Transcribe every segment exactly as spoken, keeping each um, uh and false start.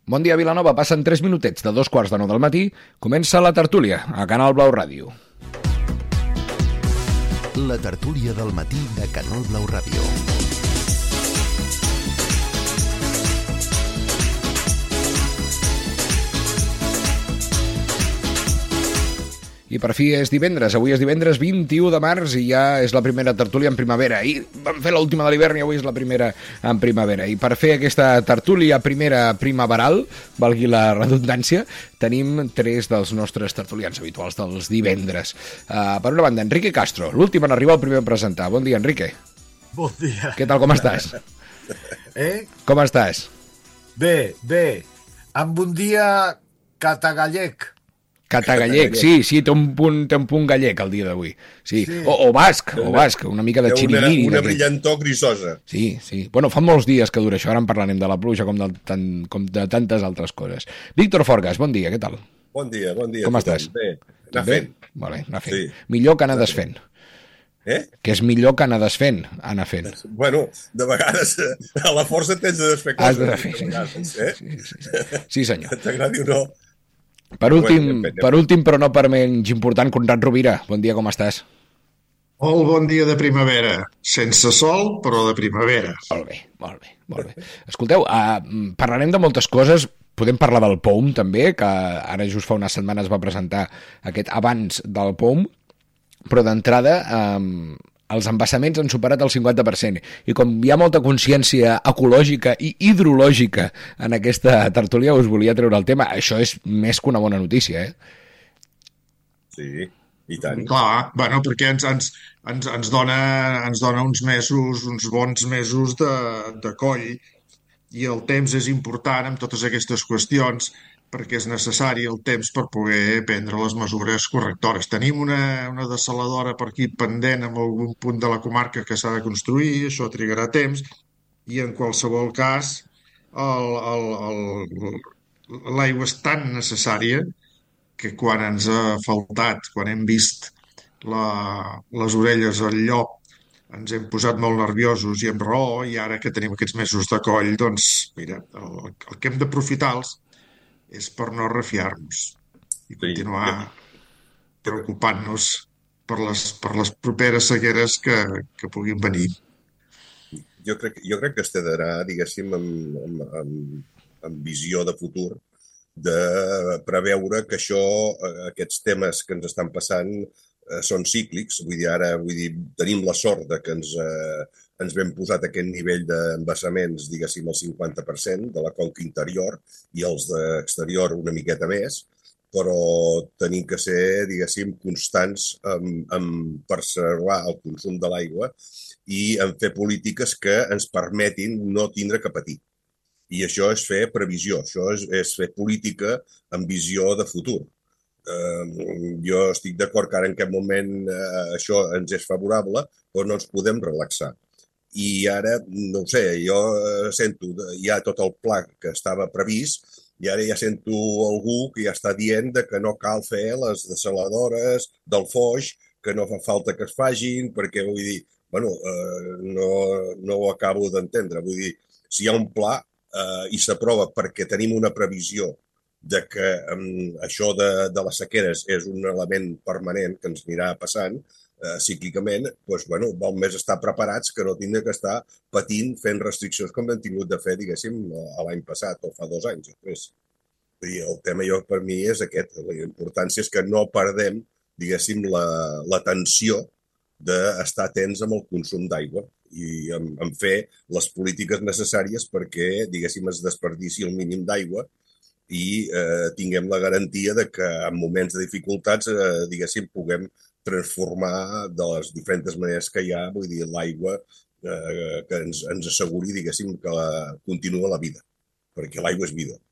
Bon dia, Vilanova. Passen tres minutets de dos quarts de nou del matí. Comença la tertúlia a Canal Blau Ràdio. La tertúlia del matí de Canal Blau Ràdio. I per fi és divendres, avui és divendres vint-i-u de març i ja és la primera tertúlia en primavera. Ahir vam fer l'última de l'hivern i avui és la primera en primavera. I per fer aquesta tertúlia primera primaveral, valgui la redundància, tenim tres dels nostres tertulians habituals dels divendres. Uh, per una banda, Enrique Castro, l'últim en arribar, el primer a presentar. Bon dia, Enrique. Bon dia. Què tal, com estàs? Eh? Com estàs? Bé, bé. Amb un dia catagallec. Catagallec, sí, sí, té un punt, té un punt gallec el dia d'avui. Sí. Sí. O, o basc, o basc, una mica de xirimiri. Una, una brillantor grisosa. Sí, sí. Bueno, fa molts dies que dura això, ara en parlarem de la pluja com de, tan, com de tantes altres coses. Víctor Forgas, bon dia, què tal? Bon dia, bon dia. Com estàs? Bé, anar fent. Molt bé, anar fent. Sí. Millor que anar desfent. Eh? Que és millor que anar desfent, anar fent. Bueno, de vegades a la força tens de desfer coses. Has de desfer, sí, vegades, eh? sí, sí, sí. Sí, senyor. T'agradi o no. Per últim, per últim, però no per menys important, Conrad Rovira. Bon dia, com estàs? Molt bon dia de primavera. Sense sol, però de primavera. Molt bé, molt bé, molt bé. Escolteu, uh, parlarem de moltes coses. Podem parlar del P O M, també, que ara just fa unes setmanes va presentar aquest abans del P O M, però d'entrada um, els embassaments han superat el cinquanta per cent. I com hi ha molta consciència ecològica i hidrològica en aquesta tertúlia, us volia treure el tema. Això és més que una bona notícia, eh? Sí, i tant. Clar, bueno, perquè ens, ens, ens, ens, dona, ens dona uns mesos, uns bons mesos de, de coll, i el temps és important en totes aquestes qüestions, perquè és necessari el temps per poder prendre les mesures correctores. Tenim una, una dessaladora per aquí pendent en algun punt de la comarca que s'ha de construir, això trigarà temps, i en qualsevol cas l'aigua és tan necessària que quan ens ha faltat, quan hem vist la, les orelles al llop, ens hem posat molt nerviosos i amb raó, i ara que tenim aquests mesos de coll, doncs, mira, el, el que hem d'aprofitar-los és per no refiar-nos i continuar preocupant-nos per les, per les properes sequeres que, que puguin venir. Jo crec, jo crec que es té d'anar, diguéssim, amb, amb, amb, amb visió de futur, de preveure que això, aquests temes que ens estan passant eh, són cíclics. Vull dir, ara vull dir, tenim la sort de que ens... Eh, ens vam posar aquest nivell d'embassaments, diguéssim, el cinquanta per cent de la conca interior i els d'exterior una miqueta més, però tenim que ser, diguéssim, constants en, en preservar el consum de l'aigua i en fer polítiques que ens permetin no tindre que patir. I això és fer previsió, això és, és fer política amb visió de futur. Eh, jo estic d'acord que ara en aquest moment eh, això ens és favorable, però no ens podem relaxar. I ara, no ho sé, jo sento, hi ha tot el pla que estava previst i ara ja sento algú que ja està dient de que no cal fer les dessaladores del Foix, que no fa falta que es fagin, perquè vull dir, bueno, eh, no, no ho acabo d'entendre. Vull dir, si hi ha un pla eh, i s'aprova perquè tenim una previsió de que eh, això de, de les sequeres és un element permanent que ens anirà passant, Uh, cíclicament, doncs, bueno, val més estar preparats que no tindre que estar patint fent restriccions com hem tingut de fer, diguéssim, l'any passat o fa dos anys o tres. I el tema jo per mi és aquest. La importància és que no perdem, diguéssim, la, la tensió d'estar atents amb el consum d'aigua i en, en fer les polítiques necessàries perquè, diguéssim, es desperdici el mínim d'aigua i eh, tinguem la garantia de que en moments de dificultats, eh, diguéssim, puguem transformar de les diferents maneres que hi ha, vull dir, l'aigua eh, que ens, ens asseguri, diguéssim, que la, continua la vida, perquè l'aigua és vida.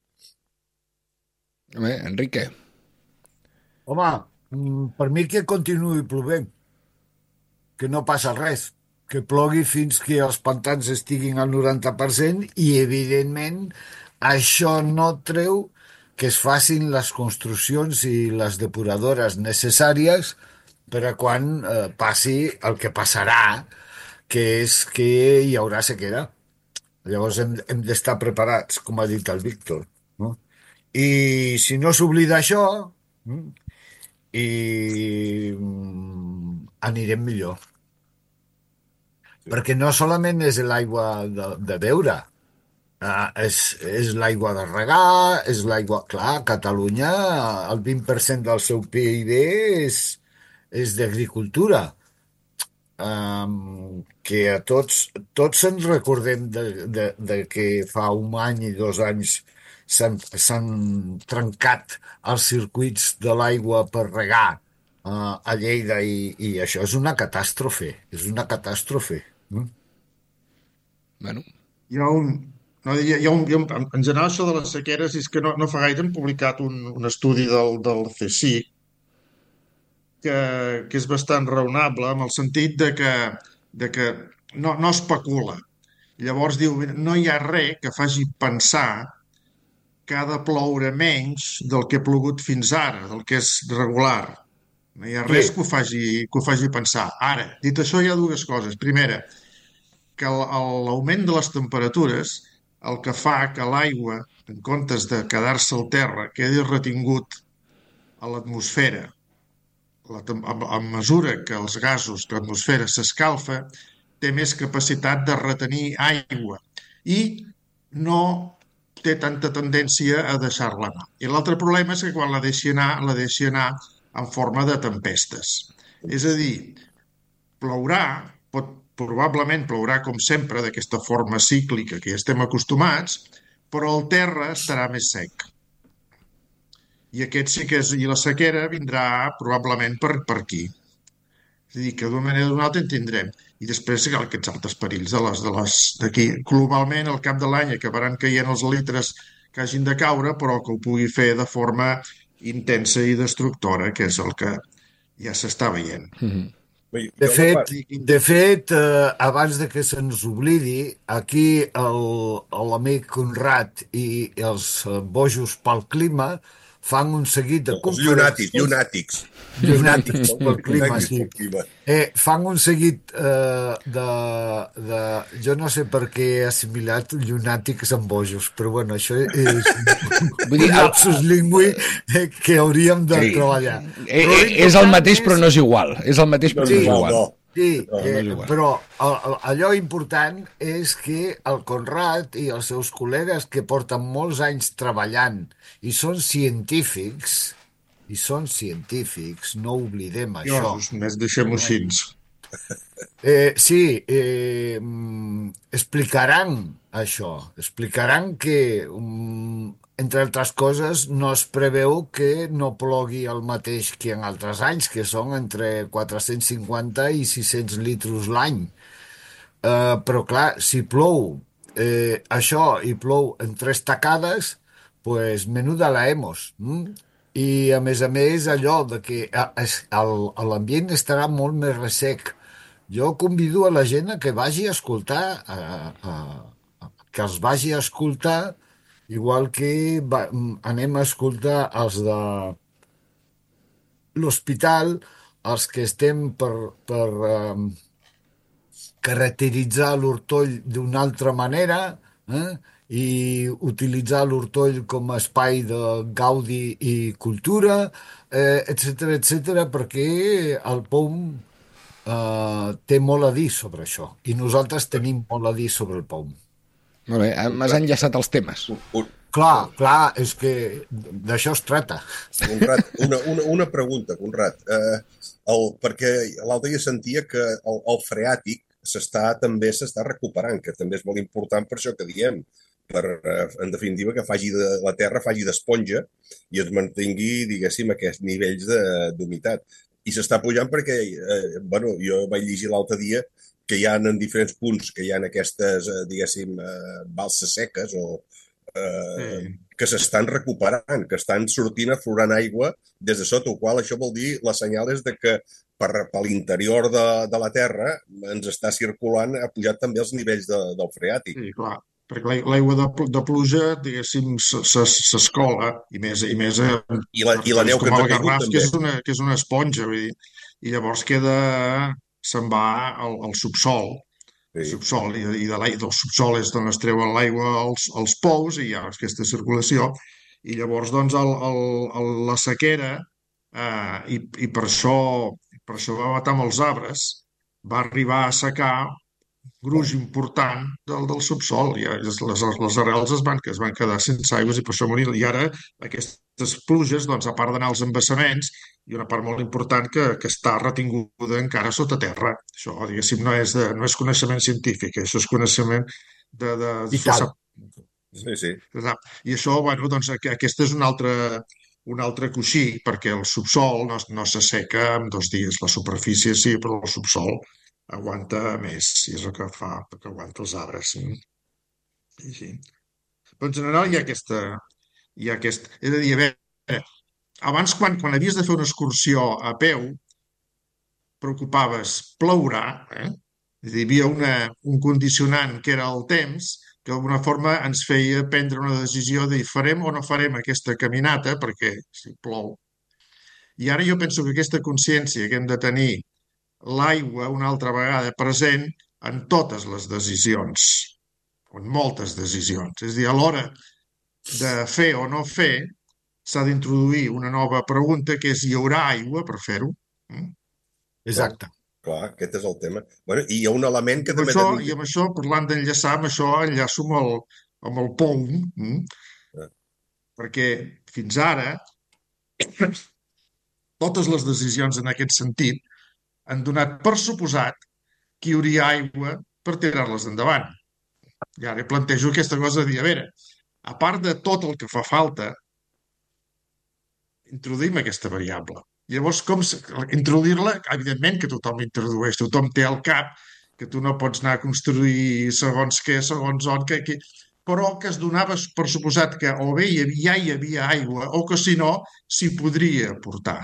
Bé, Enrique. Home, per mi que continuï plovent, que no passa res, que plogui fins que els pantans estiguin al noranta per cent i, evidentment, això no treu que es facin les construccions i les depuradores necessàries per a quan eh, passi el que passarà, que és que hi haurà sequera. Llavors hem, hem d'estar preparats, com ha dit el Víctor. no? I si no s'oblida això, mm, i mm, anirem millor. Perquè no solament és l'aigua de, de beure, ah, és, és l'aigua de regar, és l'aigua... Clar, a Catalunya el vint per cent del seu P I B és, és d'agricultura. Um, que a tots, tots ens recordem de, de, de que fa un any i dos anys s'han s'han trencat els circuits de l'aigua per regar uh, a Lleida i, i això és una catàstrofe, és una catàstrofe. Mm? Bueno, Hi ha un... No, hi ha, hi ha un, hi ha un en general, això de les sequeres és que no, no fa gaire hem publicat un, un estudi del, del CSIC que, que és bastant raonable en el sentit de que, de que no, no especula. Llavors diu, mira, no hi ha res que faci pensar que ha de ploure menys del que ha plogut fins ara, del que és regular. No hi ha Sí, res que ho faci, que ho faci pensar. Ara, dit això, hi ha dues coses. Primera, que el- el- l'augment de les temperatures el que fa que l'aigua, en comptes de quedar-se al terra, quedi retingut a l'atmosfera. La tem- A a mesura que els gasos de l'atmosfera s'escalfa, té més capacitat de retenir aigua i no té tanta tendència a deixar-la anar. I l'altre problema és que quan la deixi anar, la deixi anar en forma de tempestes. És a dir, plourà, pot, probablement plourà com sempre, d'aquesta forma cíclica que ja estem acostumats, però el terra estarà més sec. I aquest sí que és, i la sequera vindrà probablement per, per aquí. És a dir, que d'una manera o d'una altra en tindrem. I després hi ha aquests altres perills de les de les d'aquí. Globalment, al cap de l'any acabaran caient els litres que hagin de caure, però que ho pugui fer de forma intensa i destructora, que és el que ja s'està veient. Bé, de jo la fet, part... de fet eh, abans de que se'ns oblidi, aquí el- l'amic Conrad i els eh, bojos pel clima fan un seguit de Els llunàtics, conferències llunàtics. llunàtics pel clima, Llunàtics sí. pel clima. Eh, fan un seguit eh, de, de... Jo no sé per què he assimilat llunàtics amb bojos, però bueno, això és un, vull dir, un el- lapsus lingüi eh, que hauríem de sí. treballar. Eh, Però eh, és el l'important mateix, però no és igual. És el mateix, però no Sí. és No, igual. no. Sí, No, no eh, és igual. però el- el- allò important és que el Conrad i els seus col·legues que porten molts anys treballant i són científics, i són científics, no oblidem això. Llavors, més deixem-ho així. Eh, sí, eh, mm, explicaran això, explicaran que, mm, entre altres coses, no es preveu que no plogui el mateix que en altres anys, que són entre quatre-cents cinquanta i sis-cents litres l'any. Eh, però clar, si plou eh, això i plou en tres tacades, pues menuda la hemos. Mm? I a més a més allò de que a- es- el- l'ambient estarà molt més ressec. Jo convido a la gent a que vagi a escoltar, a, a, a, que els vagi a escoltar, igual que va, mm, anem a escoltar els de l'hospital, els que estem per, per eh, caracteritzar l'Hortoll d'una altra manera, eh? I utilitzar l'Hortoll com a espai de gaudi i cultura, eh, etc etcètera, perquè el P O M eh, té molt a dir sobre això i nosaltres tenim molt a dir sobre el P O M. Molt bé, m'has enllaçat els temes. Un, un, Clar, clar, és que d'això es tracta. Conrad, una, una, una pregunta, Conrad. Eh, el, perquè l'altre dia sentia que el, el freàtic s'està també s'està recuperant, que també és molt important per això que diem, per, eh, en definitiva, que faci de, la terra faci d'esponja i es mantingui, diguéssim, aquests nivells de- d'humitat. I s'està pujant perquè, eh, bueno, jo vaig llegir l'altre dia que hi ha en diferents punts que hi ha aquestes, eh, diguéssim, eh, balses seques o eh, Sí. que s'estan recuperant, que estan sortint, aflorant aigua des de sota, el qual això vol dir, la senyal és de que per, per l'interior de, de la Terra ens està circulant, ha pujat també els nivells de, del freàtic. Sí, clar, perquè l'ai- l'aigua de, pl- de pluja, diguéssim, s- s- s'escola, i més, i més a I la, i la neu que com ens el ha caigut Garraf, que també. és una, que és una esponja, vull dir, i llavors queda, se'n va al, al subsol, el Sí. subsol, i, i de l'aigua, del subsol és d'on es treuen l'aigua als, als pous i hi ha aquesta circulació. I llavors, doncs, el, el, el, la sequera, eh, i, i per això, per això va matar molts arbres, va arribar a assecar gruix important del, del subsol. I les, les, les arrels es van, es van quedar sense aigües i per això morir. I ara aquestes pluges, doncs, a part d'anar als embassaments, i una part molt important que, que està retinguda encara sota terra. Això, diguéssim, no és, de, no és coneixement científic, això és coneixement de... de això Vital. sap, Sí, sí. sap. I això, bueno, doncs, aqu- aquesta és una altra, un altre coixí, perquè el subsol no, no s'asseca en dos dies. La superfície sí, però el subsol aguanta més, i és el que fa, el que aguanta els arbres. Mm? I sí. Però en general hi ha aquesta... Hi ha aquest... És a dir, a veure, abans quan, quan havies de fer una excursió a peu, preocupaves plourà, eh? És a dir, hi havia una, un condicionant que era el temps, que d'alguna forma ens feia prendre una decisió de dir, farem o no farem aquesta caminata, perquè si plou. I ara jo penso que aquesta consciència que hem de tenir l'aigua una altra vegada present en totes les decisions, en moltes decisions. És a dir, a l'hora de fer o no fer, s'ha d'introduir una nova pregunta que és: hi haurà aigua per fer-ho? Mm? Exacte. Clar, aquest és el tema. Bueno, i hi ha un element I que amb també això, tenim... i amb això, parlant d'enllaçar, amb això enllaço amb el, amb el P O M, mm? Eh, Perquè fins ara totes les decisions en aquest sentit han donat per suposat que hi hauria aigua per tirar-les endavant. I ara plantejo aquesta cosa de dir, a veure, a part de tot el que fa falta, introduïm aquesta variable. Llavors, com se- introduir-la? Evidentment que tothom introdueix, tothom té al cap que tu no pots anar a construir segons què, segons on, que, que... però que es donava per suposat que o bé hi havia, ja hi havia aigua o que si no s'hi podria portar.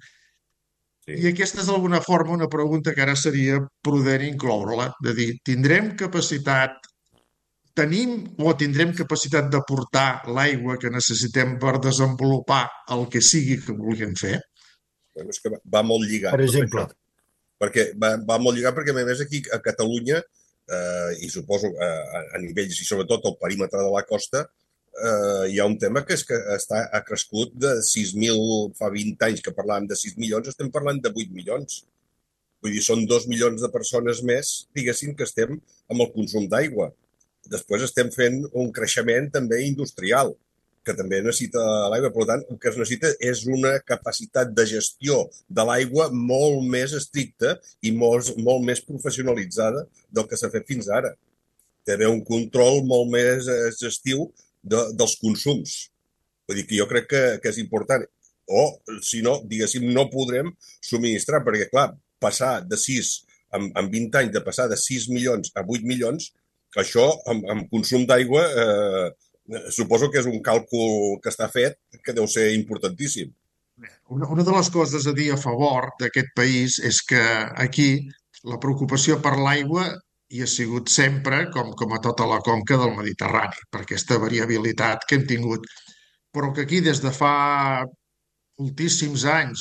sí. I aquesta és d'alguna forma una pregunta que ara seria prudent incloure-la, de dir, tindrem capacitat, tenim o tindrem capacitat de portar l'aigua que necessitem per desenvolupar el que sigui que vulguem fer? Bueno, és que va, va molt lligat Per tot exemple. això. Perquè va, va molt lligat perquè, a més, aquí a Catalunya, eh, i suposo eh, a nivells, i sobretot al perímetre de la costa, eh, hi ha un tema que és que està, ha crescut de sis mil, fa vint anys que parlàvem de sis milions, estem parlant de vuit milions. Vull dir, són dos milions de persones més, diguéssim, que estem amb el consum d'aigua. Després estem fent un creixement també industrial, que també necessita l'aigua. Per tant, el que es necessita és una capacitat de gestió de l'aigua molt més estricta i molt, molt més professionalitzada del que s'ha fet fins ara. Té d'haver un control molt més exhaustiu de, dels consums. Vull dir que jo crec que, que és important. O, si no, diguéssim, no podrem subministrar, perquè, clar, passar de sis, en, en vint anys, de passar de sis milions a vuit milions, això, amb, amb consum d'aigua, eh, suposo que és un càlcul que està fet, que deu ser importantíssim. Una, una de les coses a dir a favor d'aquest país és que aquí la preocupació per l'aigua hi ha sigut sempre, com, com a tota la conca del Mediterrani, per aquesta variabilitat que hem tingut. Però que aquí des de fa moltíssims anys,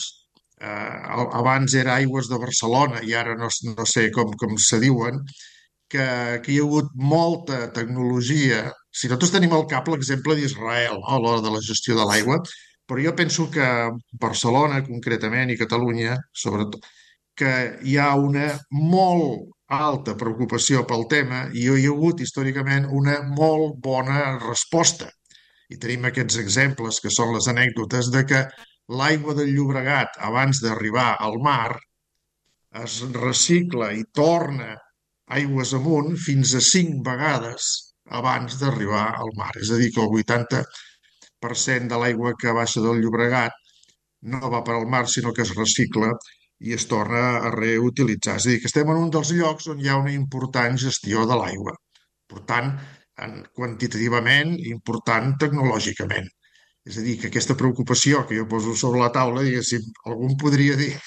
eh, abans era Aigües de Barcelona i ara no, no sé com, com se diuen, que, que hi ha hagut molta tecnologia. Si nosaltres tenim al cap l'exemple d'Israel, no? A l'hora de la gestió de l'aigua, però jo penso que Barcelona, concretament, i Catalunya, sobretot, que hi ha una molt alta preocupació pel tema i hi ha hagut històricament una molt bona resposta. I tenim aquests exemples, que són les anècdotes, de que l'aigua del Llobregat, abans d'arribar al mar, es recicla i torna aigües amunt fins a cinc vegades abans d'arribar al mar. És a dir, que el vuitanta per cent de l'aigua que baixa del Llobregat no va per al mar, sinó que es recicla i es torna a reutilitzar. És a dir, que estem en un dels llocs on hi ha una important gestió de l'aigua. Per tant, en, quantitativament, important tecnològicament. És a dir, que aquesta preocupació que jo poso sobre la taula, diguéssim, algú em podria dir: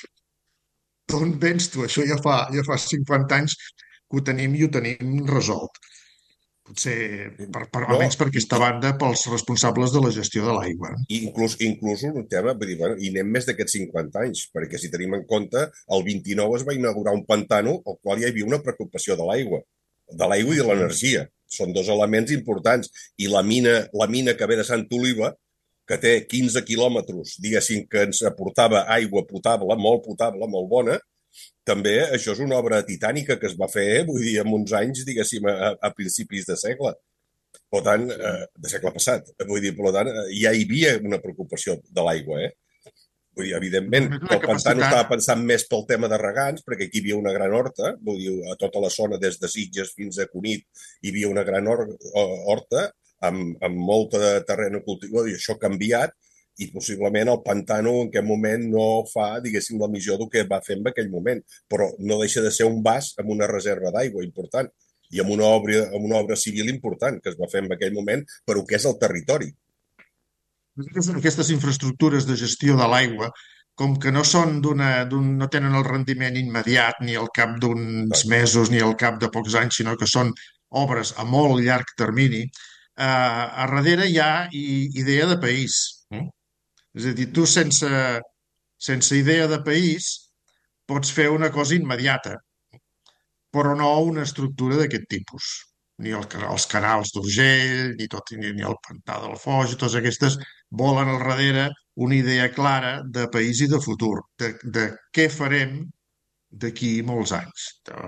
d'on vens tu? Això ja fa, ja fa cinquanta anys que ho tenim i ho tenim resolt. Potser, per, per, No, almenys per i, aquesta banda, pels responsables de la gestió de l'aigua. i inclús, inclús un tema, vull dir, bueno, i anem més d'aquests cinquanta anys, perquè si tenim en compte, el vint-i-nou es va inaugurar un pantano al qual hi havia una preocupació de l'aigua. de l'aigua i de l'energia. Són dos elements importants. I la mina, la mina que ve de Sant Oliva, que té quinze quilòmetres, diguéssim, que ens aportava aigua potable, molt potable, molt bona, també això és una obra titànica que es va fer, vull dir, en uns anys, diguéssim, a, a principis de segle. Per tant, eh, de segle passat. Vull dir, per tant, ja hi havia una preocupació de l'aigua, eh? Vull dir, evidentment, Una el pantà no capacitat. estava pensant més pel tema de regants, perquè aquí hi havia una gran horta, vull dir, a tota la zona, des de Sitges fins a Cunit, hi havia una gran or horta amb, amb molta de terreny cultiu, i això ha canviat, i possiblement el pantano en aquest moment no fa, diguéssim, la missió del que va fer en aquell moment, però no deixa de ser un vas amb una reserva d'aigua important i amb una obra, amb una obra civil important que es va fer en aquell moment per el que és el territori. Aquestes infraestructures de gestió de l'aigua, com que no són d'una, d'un, no tenen el rendiment immediat ni al cap d'uns mesos ni al cap de pocs anys, sinó que són obres a molt llarg termini, eh, a darrere hi ha i, idea de país. Eh? És a dir, tu sense, sense idea de país pots fer una cosa immediata, però no una estructura d'aquest tipus. Ni el, els canals d'Urgell, ni, tot, ni, ni el pantà del Foix, totes aquestes volen al darrere una idea clara de país i de futur, de, de què farem d'aquí molts anys.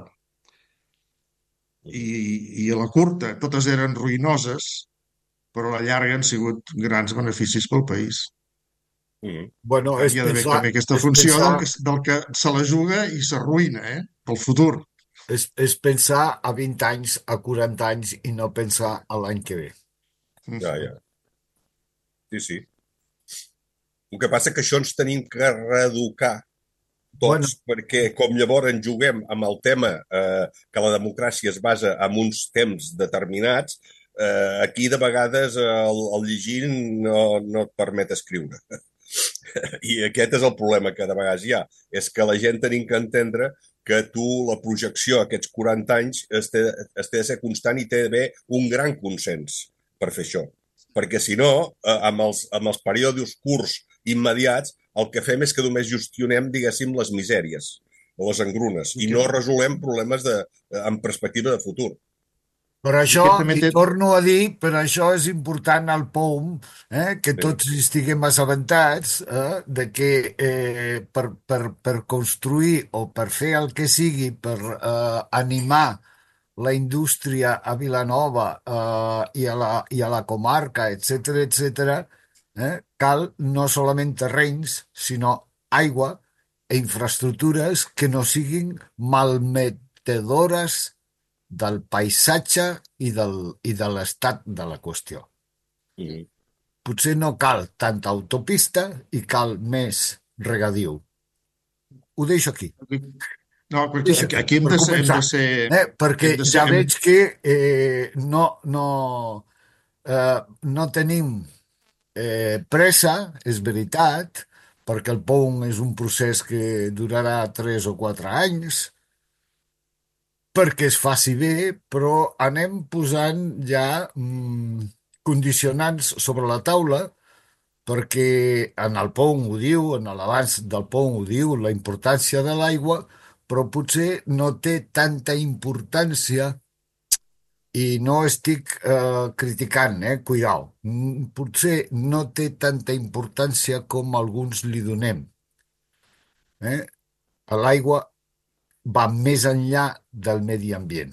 I, I a la curta totes eren ruïnoses, però a la llarga han sigut grans beneficis pel país. Mm. Bueno, Hi és ha d'haver pensar, també aquesta és funció pensar, del que, del que se la juga i s'arruïna, eh? Pel futur. és, és pensar a vint anys, a quaranta anys i no pensar a l'any que ve. Ja, ja. Sí, sí. El que passa que això ens tenim que reeducar Bueno, tots, perquè com llavors en juguem amb el tema eh, que la democràcia es basa en uns temps determinats, eh, aquí de vegades el, el llegir no, no et permet escriure. I aquest és el problema que de vegades hi ha, és que la gent tenim que entendre que tu, la projecció aquests quaranta anys, es té, es té de ser constant i té d'haver un gran consens per fer això. Perquè si no, eh, amb, els, amb els períodes curts immediats, el que fem és que només gestionem, diguéssim, les misèries, les engrunes, i no resolem problemes de, en perspectiva de futur. per això, també i té... torno a dir, per això és important el P O M, eh, que Sí. tots estiguem assabentats eh, de que eh, per, per, per construir o per fer el que sigui, per eh, animar la indústria a Vilanova eh, i, a la, i a la comarca, etcètera, etcètera, eh, cal no solament terrenys, sinó aigua e infraestructures que no siguin malmetedores del paisatge i, del, i de l'estat de la qüestió. Mm. Potser no cal tanta autopista i cal més regadiu. Ho deixo aquí. No, perquè Deixo aquí, aquí hem, per de ser, hem començar. de ser... Eh? Perquè Hem de ser ja hem... veig que eh, no, no, eh, no tenim eh, pressa, és veritat, perquè el P O M és un procés que durarà tres o quatre anys, perquè es faci bé, però anem posant ja mm, condicionants sobre la taula, perquè en el P O M ho diu, en l'abans del P O M ho diu, la importància de l'aigua, però potser no té tanta importància i no estic eh, criticant, eh? Cuidao. Mm, Potser no té tanta importància com alguns li donem. Eh? L'aigua va més enllà del medi ambient.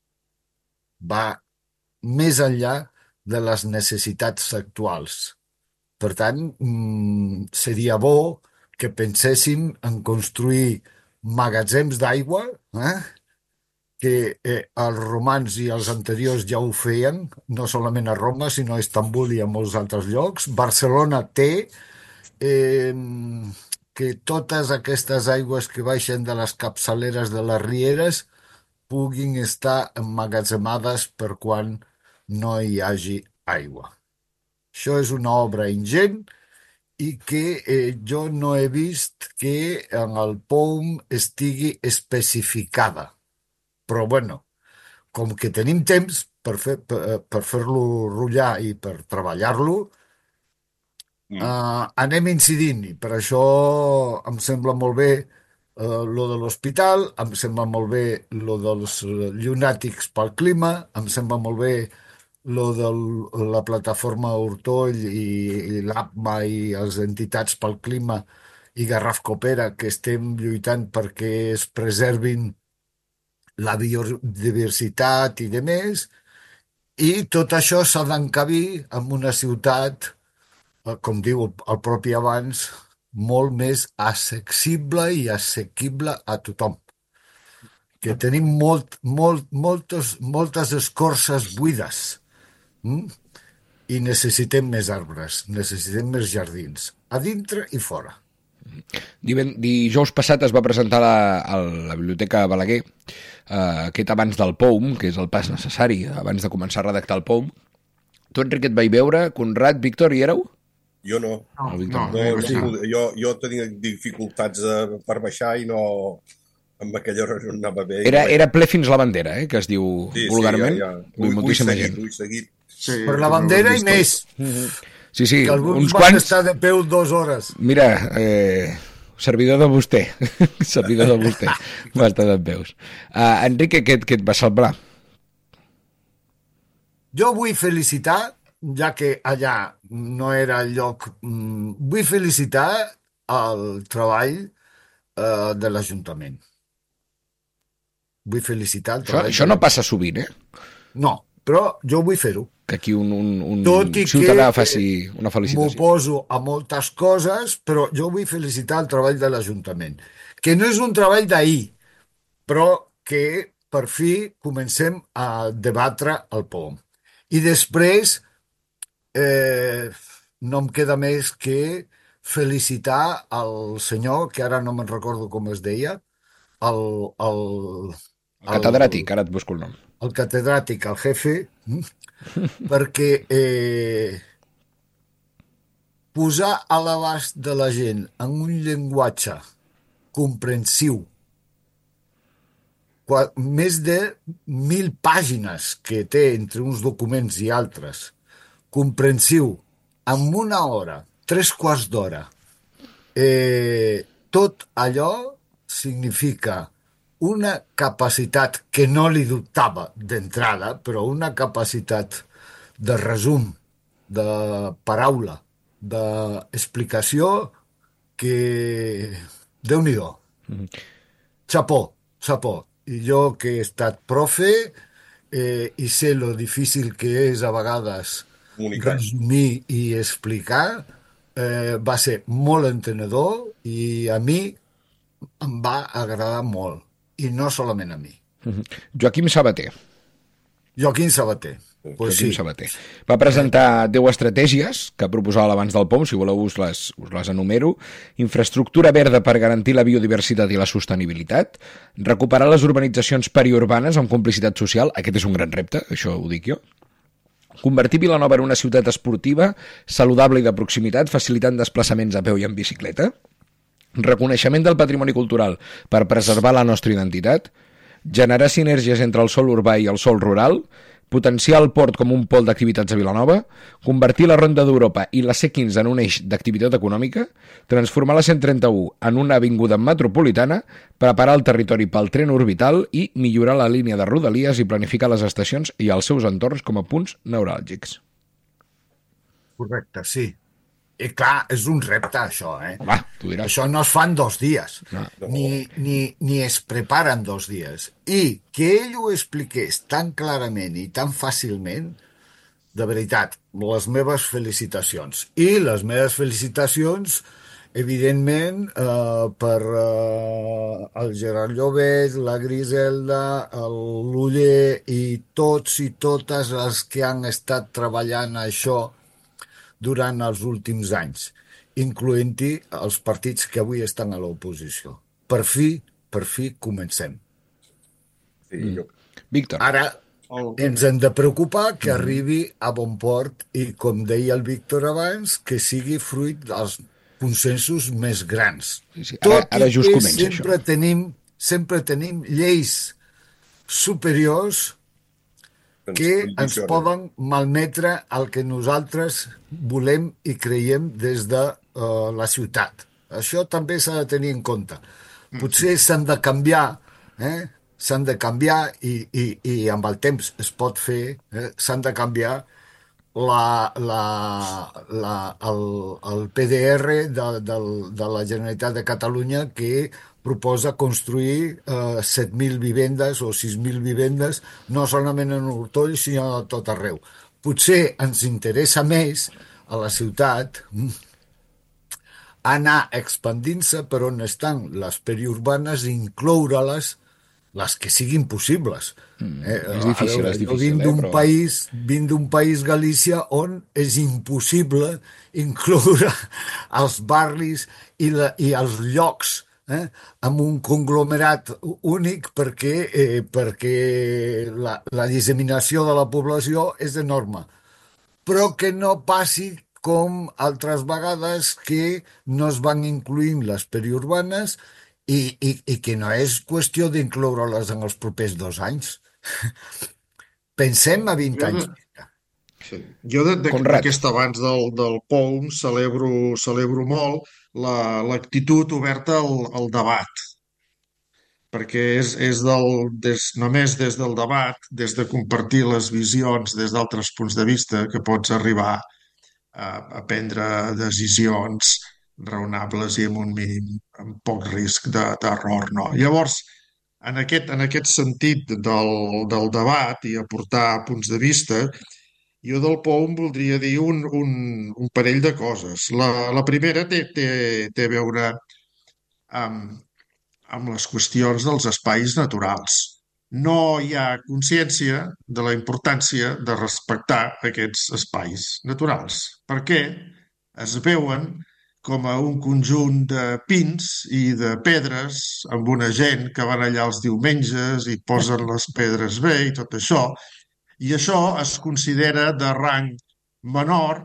Va més enllà de les necessitats actuals. Per tant, mm, seria bo que penséssim en construir magatzems d'aigua, eh? que eh, els romans i els anteriors ja ho feien, no solament a Roma, sinó a Istanbul i a molts altres llocs. Barcelona té eh, que totes aquestes aigües que baixen de les capçaleres de les rieres puguin estar emmagatzemades per quan no hi hagi aigua. Això és una obra ingent i que eh, jo no he vist que en el P O M estigui especificada. Però, bueno, com que tenim temps per fer, per, per fer-lo rotllar i per treballar-lo, Mm. eh, anem incidint. I per això em sembla molt bé eh, lo de l'hospital, em sembla molt bé lo dels eh, llunàtics pel clima, em sembla molt bé lo de la plataforma Hortoll i, i l'APMA i les entitats pel clima i Garraf Coopera, que estem lluitant perquè es preservin la biodiversitat i de més, i tot això s'ha d'encabir en una ciutat, eh, com diu el, el propi abans, molt més accessible i assequible a tothom. Que tenim molt, molt, moltes, moltes escorces buides, mm? I necessitem més arbres, necessitem més jardins, a dintre i fora. Diven- Dijous passat es va presentar a la, a la Biblioteca Balaguer eh, aquest abans del P O U M, que és el pas necessari abans de començar a redactar el P O U M. Tu, Enric, et vaig veure, Conrad, Víctor, hi éreu? Jo no. No, El no, Víctor. no, No, hi no vaig anar. pude- jo, jo tenia dificultats eh, per baixar i no... Amb aquella hora no anava bé. Era, era ple fins la bandera, eh, que es diu sí, vulgarment. Sí, ja, ja. Vull Vull, vull moltíssima seguir, gent. vull seguir. Sí, Per la també ho bandera he i vist tot. més, Sí, sí, que alguns uns van quants... estar de peu dues hores. Mira, eh, servidor de vostè, servidor de vostè, va estar de peus. Uh, Enric, què, què et va semblar? Jo vull felicitar, ja que allà no era el lloc, mm, vull felicitar el treball eh, de l'Ajuntament. Vull felicitar el Això, treball. això de no l'Ajuntament. passa sovint, eh? No, però jo vull fer-ho. Que aquí un, un, un Tot i ciutadà que faci una M'ho felicitació. poso a moltes coses, però jo vull felicitar el treball de l'Ajuntament, que no és un treball d'ahir, però que per fi comencem a debatre el P O M. I després eh, no em queda més que felicitar el senyor, que ara no me'n recordo com es deia, el, el, El catedràtic, ara et busco el nom. el catedràtic, el jefe, mm, perquè eh, posar a l'abast de la gent en un llenguatge comprensiu qua- més de mil pàgines que té entre uns documents i altres, comprensiu, en una hora, tres quarts d'hora, eh, tot allò significa una capacitat que no li dubtava d'entrada, però una capacitat de resum, de paraula, d'explicació que... Déu-n'hi-do. Chapó, chapó. I jo que he estat profe eh, i sé lo difícil que és a vegades Comunicar. resumir i explicar, eh, va ser molt entenedor i a mi em va agradar molt. I no solament a mi. Joaquim Sabater. Joaquim Sabater. Pues Joaquim sí. Sabater. Va presentar deu estratègies que proposava abans del P O M, si voleu us les, us les enumero. Infraestructura verda per garantir la biodiversitat i la sostenibilitat, recuperar les urbanitzacions periurbanes amb complicitat social, aquest és un gran repte, això ho dic jo. Convertir Vilanova en una ciutat esportiva, saludable i de proximitat, facilitant desplaçaments a peu i en bicicleta. Reconeixement del patrimoni cultural per preservar la nostra identitat, generar sinergies entre el sòl urbà i el sòl rural, potenciar el port com un pol d'activitats a Vilanova, convertir la Ronda d'Europa i la C quinze en un eix d'activitat econòmica, transformar la cent trenta-u en una avinguda metropolitana, preparar el territori pel tren orbital i millorar la línia de Rodalies i planificar les estacions i els seus entorns com a punts neuràlgics. Correcte, sí. I clar, és un repte, això, eh? Home, tu diràs. Això no es fa en dos dies, No. ni, ni, ni es prepara en dos dies. I que ell ho expliqués tan clarament i tan fàcilment, de veritat, les meves felicitacions. I les meves felicitacions, evidentment, eh, per eh, el Gerard Llobet, la Griselda, l'Uller i tots i totes els que han estat treballant això durant els últims anys, incloent-hi els partits que avui estan a l'oposició. Per fi, per fi, comencem. Sí, jo, Víctor. Ara El- ens hem de preocupar que arribi a bon port i, com deia el Víctor abans, que sigui fruit dels consensos més grans. Sí, sí. Ara- ara just i que comença, sempre això. tenim, sempre tenim lleis superiors ens que ens condiciona. poden malmetre el que nosaltres volem i creiem des de uh, la ciutat. Això també s'ha de tenir en compte. potser s'han de canviar, eh? S'han de canviar i, i, i amb el temps es pot fer, eh? S'han de canviar la, la, la, el, el P D R de, de, de la Generalitat de Catalunya que proposa construir eh, set mil vivendes o sis mil vivendes, no solament en Hortoll, sinó a tot arreu. Potser ens interessa més a la ciutat anar expandint-se per on estan les periurbanes i incloure-les les que siguin possibles. Mm, eh, és difícil, veure, és jo difícil, vinc eh, d'un però... país, vinc d'un país, Galícia, on és impossible incloure els barris i, la, i els llocs eh, amb un conglomerat únic perquè, eh, perquè la, la disseminació de la població és enorme. Però que no passi com altres vegades que no es van incluint les periurbanes i, i, i que no és qüestió d'incloure-les en els propers dos anys. Pensem a vint Jo, anys. de, sí. jo de- de- Conrad. d'aquest abans del, del P O M celebro, celebro molt la- l'actitud oberta al, al debat, perquè és, és del, des, només des del debat, des de compartir les visions des d'altres punts de vista, que pots arribar a, a prendre decisions raonables i amb un mínim, amb poc risc de- d'error, no? Llavors, en aquest, en aquest sentit del, del debat i aportar punts de vista, jo del P O M voldria dir un, un, un parell de coses. La, la primera té, té, té a veure amb, amb les qüestions dels espais naturals. No hi ha consciència de la importància de respectar aquests espais naturals, perquè es veuen com a un conjunt de pins i de pedres amb una gent que van allà els diumenges i posen les pedres bé i tot això, i això es considera de rang menor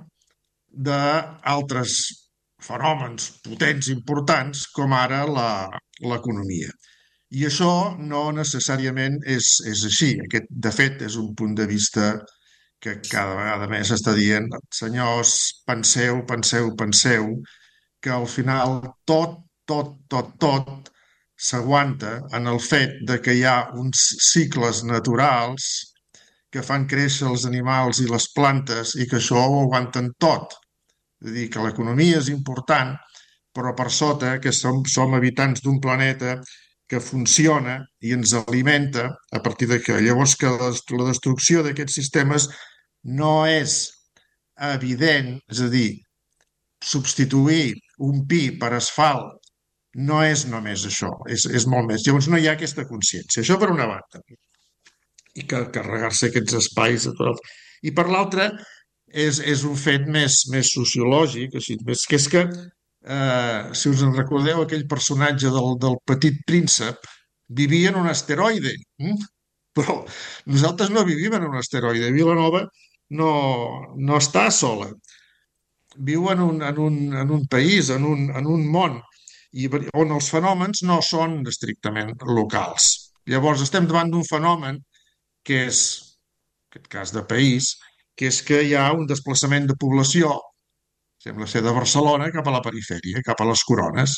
d'altres fenòmens potents importants com ara la, l'economia. I això no necessàriament és, és així. Aquest, de fet, és un punt de vista que cada vegada més està dient senyors, penseu, penseu, penseu, que al final tot, tot, tot, tot s'aguanta en el fet de que hi ha uns cicles naturals que fan créixer els animals i les plantes i que això ho aguanten tot. És a dir, que l'economia és important, però per sota que som, som habitants d'un planeta que funciona i ens alimenta a partir de que llavors que la, la destrucció d'aquests sistemes no és evident, és a dir, substituir un pi per asfalt no és només això, és, és molt més. Llavors no hi ha aquesta consciència. Això per una banda. I que carregar-se aquests espais naturals. I per l'altra, és, és un fet més, més sociològic, així, més, que és que, eh, si us en recordeu, aquell personatge del, del Petit Príncep vivia en un asteroide, hm? Però nosaltres no vivim en un asteroide. Vilanova no, no està sola. Viu en un, en un, en un país, en un, en un món, i on els fenòmens no són estrictament locals. Llavors estem davant d'un fenomen que és, en aquest cas de país, que és que hi ha un desplaçament de població, sembla ser de Barcelona, cap a la perifèria, cap a les corones.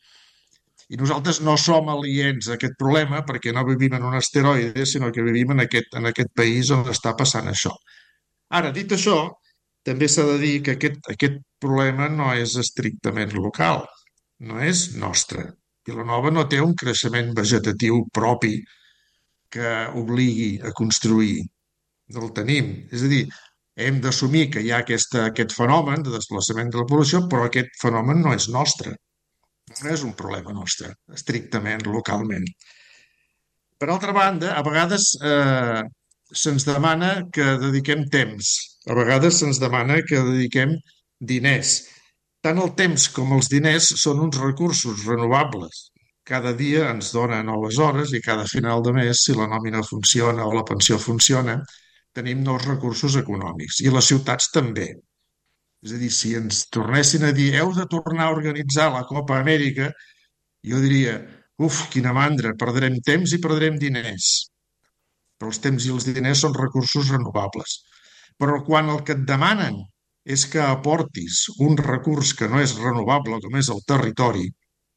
I nosaltres no som aliens a aquest problema perquè no vivim en un asteroide, sinó que vivim en aquest, en aquest país on està passant això. Ara, dit això, també s'ha de dir que aquest, aquest problema no és estrictament local, no és nostre. Vilanova no té un creixement vegetatiu propi que obligui a construir. No el tenim. És a dir, hem d'assumir que hi ha aquesta, aquest fenomen de desplaçament de la població, però aquest fenomen no és nostre. No és un problema nostre, estrictament, localment. Per altra banda, a vegades eh, se'ns demana que dediquem temps. A vegades se'ns demana que dediquem diners. Tant el temps com els diners són uns recursos renovables. Cada dia ens dona noves hores i cada final de mes, si la nòmina funciona o la pensió funciona, tenim nous recursos econòmics. I les ciutats també. És a dir, si ens tornessin a dir heu de tornar a organitzar la Copa Amèrica, jo diria, uf, quina mandra, perdrem temps i perdrem diners. Però els temps i els diners són recursos renovables. Però quan el que et demanen és que aportis un recurs que no és renovable, com és el territori,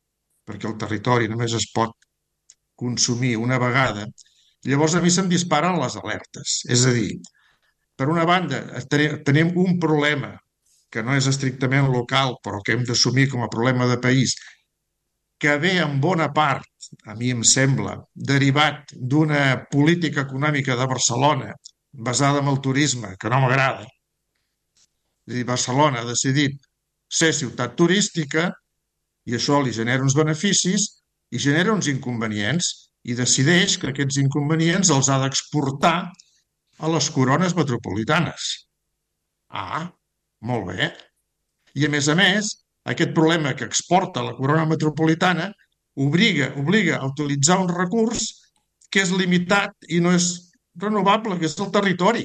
perquè el territori només es pot consumir una vegada, llavors a mi se'm disparen les alertes. És a dir, per una banda, tenim un problema que no és estrictament local, però que hem d'assumir com a problema de país, que ve en bona part, a mi em sembla, derivat d'una política econòmica de Barcelona basada en el turisme, que no m'agrada. És a dir, Barcelona ha decidit ser ciutat turística i això li genera uns beneficis i genera uns inconvenients i decideix que aquests inconvenients els ha d'exportar a les corones metropolitanes. Ah, molt bé. I a més a més, aquest problema que exporta la corona metropolitana obliga, obliga a utilitzar un recurs que és limitat i no és renovable, que és el territori.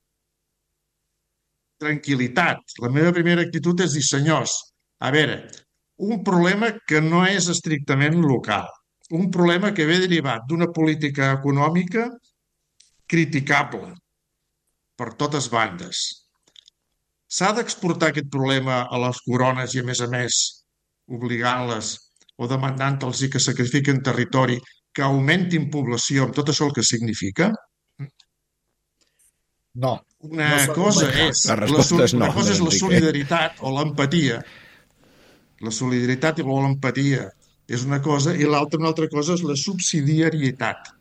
Tranquilitat. La meva primera actitud és dir, senyors, a veure, un problema que no és estrictament local, un problema que ve derivat d'una política econòmica criticable per totes bandes. S'ha d'exportar aquest problema a les corones i, a més a més, obligant-les o demandant-los que sacrifiquen territori, que augmentin població amb tot això el que significa? No. Una no cosa és la, la, és no, una cosa és la Enrique. solidaritat o l'empatia. La solidaritat i l'empatia és una cosa i l'altra una altra cosa és la subsidiarietat.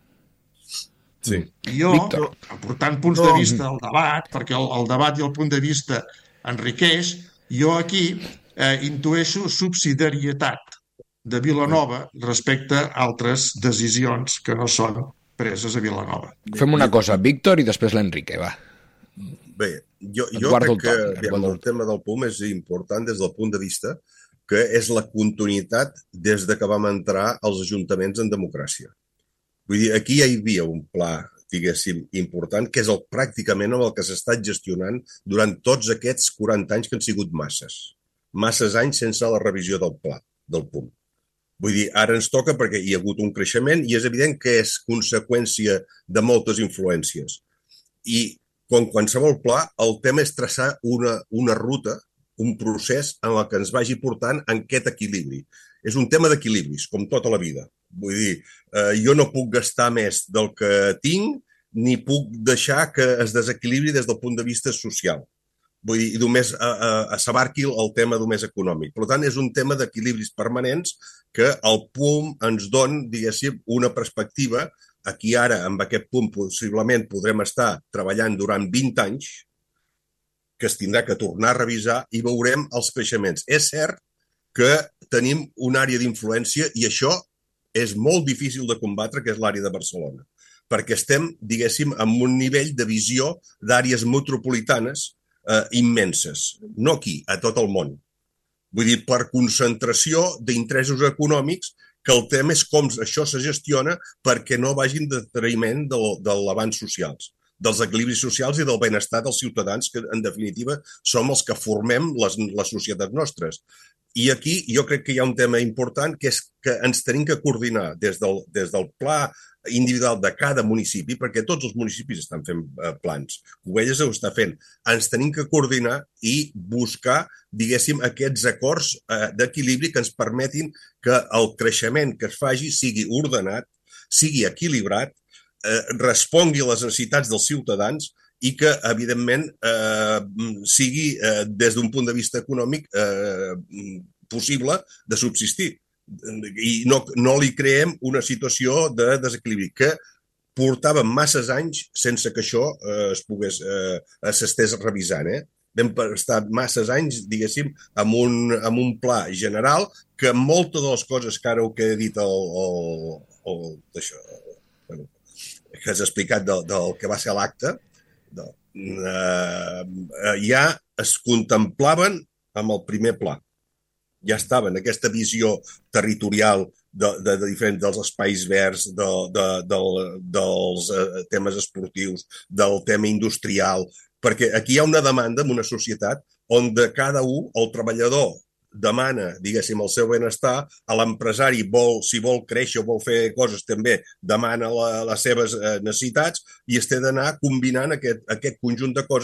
Sí. I jo, Víctor. aportant punts de vista al debat, perquè el, el debat i el punt de vista enriqueix, jo aquí eh, intueixo subsidiarietat de Vilanova respecte a altres decisions que no són preses a Vilanova. Fem una cosa, Víctor, i després l'Enrique, va. Bé, jo, jo Eduardo crec que Tom, bé, Eduardo el tema del P U M és important des del punt de vista que és la continuïtat des de que vam entrar als ajuntaments en democràcia. Vull dir, aquí ja hi havia un pla, diguéssim, important, que és el, pràcticament amb el que s'ha estat gestionant durant tots aquests quaranta anys que han sigut masses. Masses anys sense la revisió del pla, del P U M. Vull dir, ara ens toca perquè hi ha hagut un creixement i és evident que és conseqüència de moltes influències. I com qualsevol pla, el tema és traçar una, una ruta, un procés en el que ens vagi portant en aquest equilibri. És un tema d'equilibris, com tota la vida. Vull dir, eh, jo no puc gastar més del que tinc ni puc deixar que es desequilibri des del punt de vista social. Vull dir, i només s'abarqui el tema només econòmic. Per tant, és un tema d'equilibris permanents que el P U M ens dona, diguéssim, una perspectiva. Aquí ara, amb aquest punt, possiblement podrem estar treballant durant vint anys, que es tindrà que tornar a revisar i veurem els creixements. És cert que tenim una àrea d'influència i això és molt difícil de combatre, que és l'àrea de Barcelona, perquè estem, diguéssim, en un nivell de visió d'àrees metropolitanes eh, immenses. No aquí, a tot el món. Vull dir, per concentració d'interessos econòmics, que el tema és com això se gestiona perquè no vagin de detriment de, de l'avanç socials, dels equilibris socials i del benestar dels ciutadans, que en definitiva som els que formem les, les societats nostres. I aquí jo crec que hi ha un tema important, que és que ens tenim que coordinar des del, des del pla individual de cada municipi, perquè tots els municipis estan fent eh, plans. Cubelles ho està fent. Ens tenim que coordinar i buscar, diguéssim, aquests acords eh, d'equilibri que ens permetin que el creixement que es faci sigui ordenat, sigui equilibrat, eh, respongui a les necessitats dels ciutadans i que, evidentment, eh, sigui, eh, des d'un punt de vista econòmic, eh, possible de subsistir. I no, no li creem una situació de desequilibri, que portàvem masses anys sense que això eh, es pogués, eh, s'estés revisant. Eh? Vam estar masses anys, diguéssim, amb un, amb un pla general que moltes de les coses que ara que he dit el, el, el, això, bueno, que has explicat del, del que va ser l'acte, de, eh, ja es contemplaven amb el primer pla. Ja estaven, aquesta visió territorial de, de, de diferents dels espais verds, de, de, de, dels uh, temes esportius, del tema industrial, perquè aquí hi ha una demanda en una societat on de cada un, el treballador demana, diguéssim, el seu benestar, a l'empresari vol, si vol créixer o vol fer coses també, demana la, les seves eh, necessitats i es té d'anar combinant aquest, aquest conjunt de coses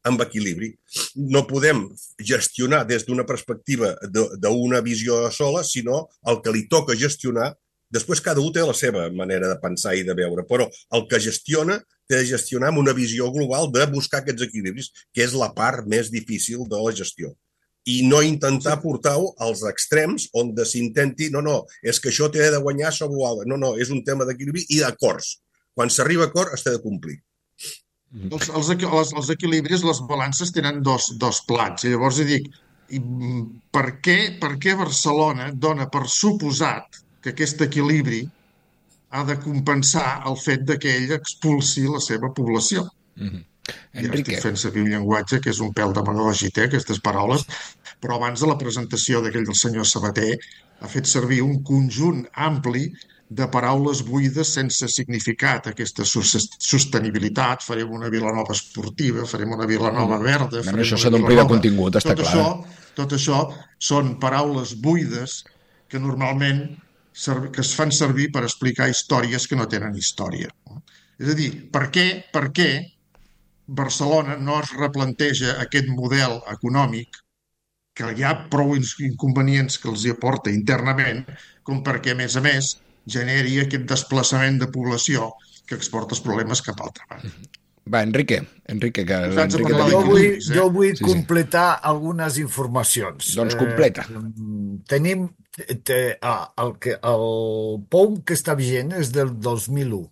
amb equilibri. No podem gestionar des d'una perspectiva d'una visió sola, sinó el que li toca gestionar. Després cada un té la seva manera de pensar i de veure, però el que gestiona té de gestionar amb una visió global de buscar aquests equilibris, que és la part més difícil de la gestió. I no intentar portar-ho als extrems on s'intenti, no, no, és que això té de guanyar sobre l'altre. No, no, és un tema d'equilibri i d'acords. Quan s'arriba a acord, es té de complir. Els, els, els, els equilibris, les balances tenen dos, dos plats. I llavors hi dic, i per, què, per què Barcelona dona per suposat que aquest equilibri ha de compensar el fet de que ell expulsi la seva població? Mm-hmm. Ja estic fent servir un llenguatge que és un pèl demagògic, eh, aquestes paraules, però abans de la presentació d'aquell del senyor Sabater ha fet servir un conjunt ampli de paraules buides sense significat, aquesta sostenibilitat, farem una Vilanova esportiva, farem una Vilanova verda... Mm. Això s'ha d'omplir de contingut, està tot clar. Això, tot això són paraules buides que normalment que es fan servir per explicar històries que no tenen història. És a dir, per què, per què Barcelona no es replanteja aquest model econòmic que hi ha prou inconvenients que els hi aporta internament, com perquè, a més a més, generi aquest desplaçament de població que exporta els problemes cap a altra banda. Va, Enrique. Enrique, que... Enrique jo vull, jo vull sí, completar sí. algunes informacions. Doncs completa. Eh, tenim... Te, ah, el, que, el P O M que està vigent és del dos mil u.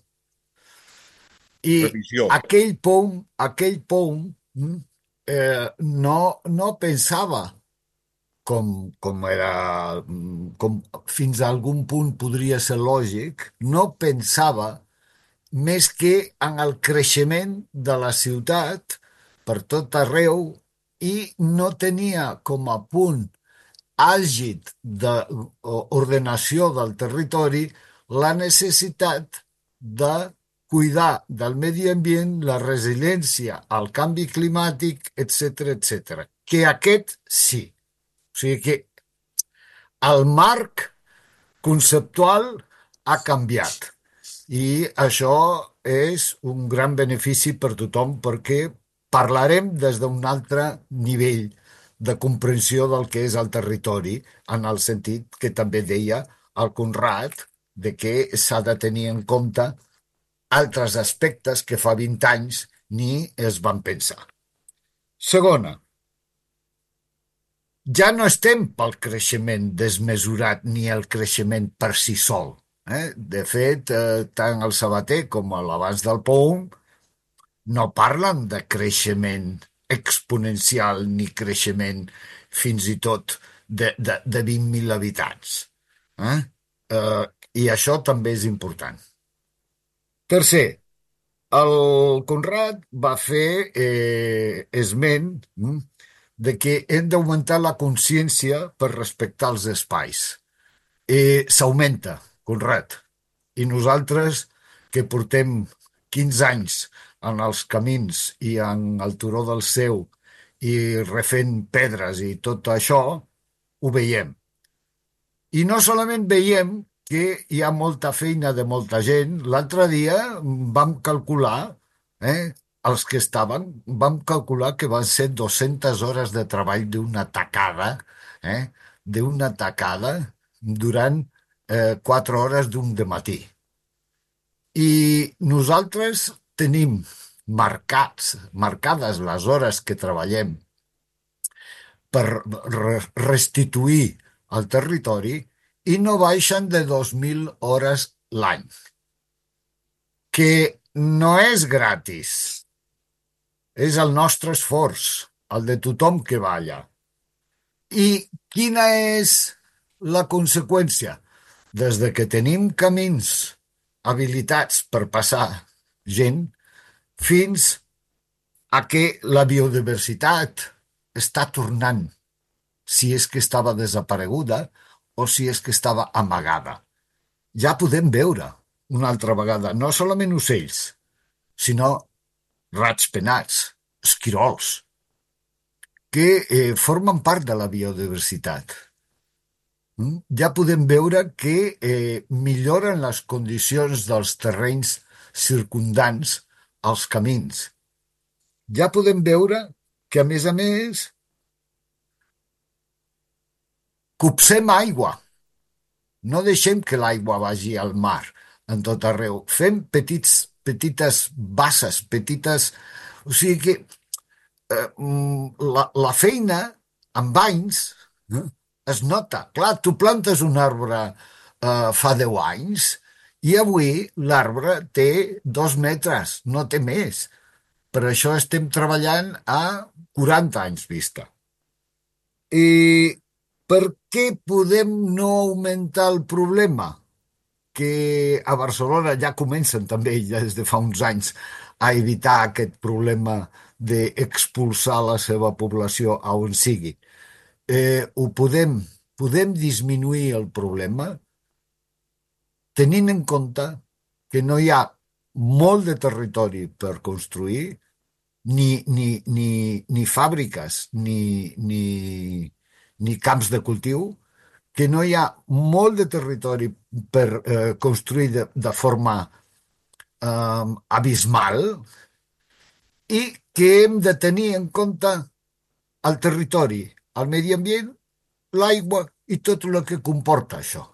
I Revisió. aquell P O M, aquell P O M eh, no, no pensava Com, com era, com fins a algun punt podria ser lògic, no pensava més que en el creixement de la ciutat per tot arreu i no tenia com a punt àlgid d'ordenació del territori la necessitat de cuidar del medi ambient, la resiliència al canvi climàtic, etcètera, etcètera. Que aquest sí. O sigui que el marc conceptual ha canviat i això és un gran benefici per tothom perquè parlarem des d'un altre nivell de comprensió del que és el territori, en el sentit que també deia el Conrad de que s'ha de tenir en compte altres aspectes que fa vint anys ni es van pensar. Segona, ja no estem pel creixement desmesurat ni el creixement per si sol. Eh? De fet, eh, tant el Sabater com l'abans del P O M no parlen de creixement exponencial ni creixement fins i tot de, de, de vint mil habitants. Eh? Eh, I això també és important. Tercer, el Conrad va fer eh, esment hm, de que hem d'augmentar la consciència per respectar els espais. Eh, S'augmenta, Conrad. I nosaltres, que portem quinze anys en els camins i en el turó del Seu i refent pedres i tot això, ho veiem. I no solament veiem que hi ha molta feina de molta gent. L'altre dia vam calcular... Eh, els que estaven, vam calcular que van ser dues-centes hores de treball d'una tacada, eh? d'una tacada durant eh, quatre hores d'un dematí. I nosaltres tenim marcats, marcades les hores que treballem per restituir el territori i no baixen de dos mil hores l'any, que no és gratis. És el nostre esforç, el de tothom que va allà. I quina és la conseqüència? Des de que tenim camins habilitats per passar gent, fins a que la biodiversitat està tornant, si és que estava desapareguda o si és que estava amagada. Ja podem veure una altra vegada, no solament ocells, sinó rats penats, esquirols, que eh, formen part de la biodiversitat. Mm? Ja podem veure que eh, milloren les condicions dels terrenys circundants als camins. Ja podem veure que, a més a més, copsem aigua. No deixem que l'aigua vagi al mar en tot arreu. Fem petits, petites basses, petites... O sigui que eh, la, la feina amb anys eh, es nota. Clar, tu plantes un arbre eh, fa deu anys i avui l'arbre té dos metres, no té més. Per això estem treballant a quaranta anys vista. I per què podem no augmentar el problema? Que a Barcelona ja comencen també, ja des de fa uns anys, a evitar aquest problema d'expulsar la seva població a on sigui. Eh, ho podem, podem disminuir el problema tenint en compte que no hi ha molt de territori per construir, ni, ni, ni, ni fàbriques, ni, ni, ni camps de cultiu, que no hi ha molt de territori per eh, construir de, de forma eh, abismal i que hem de tenir en compte el territori, el medi ambient, l'aigua i tot el que comporta això.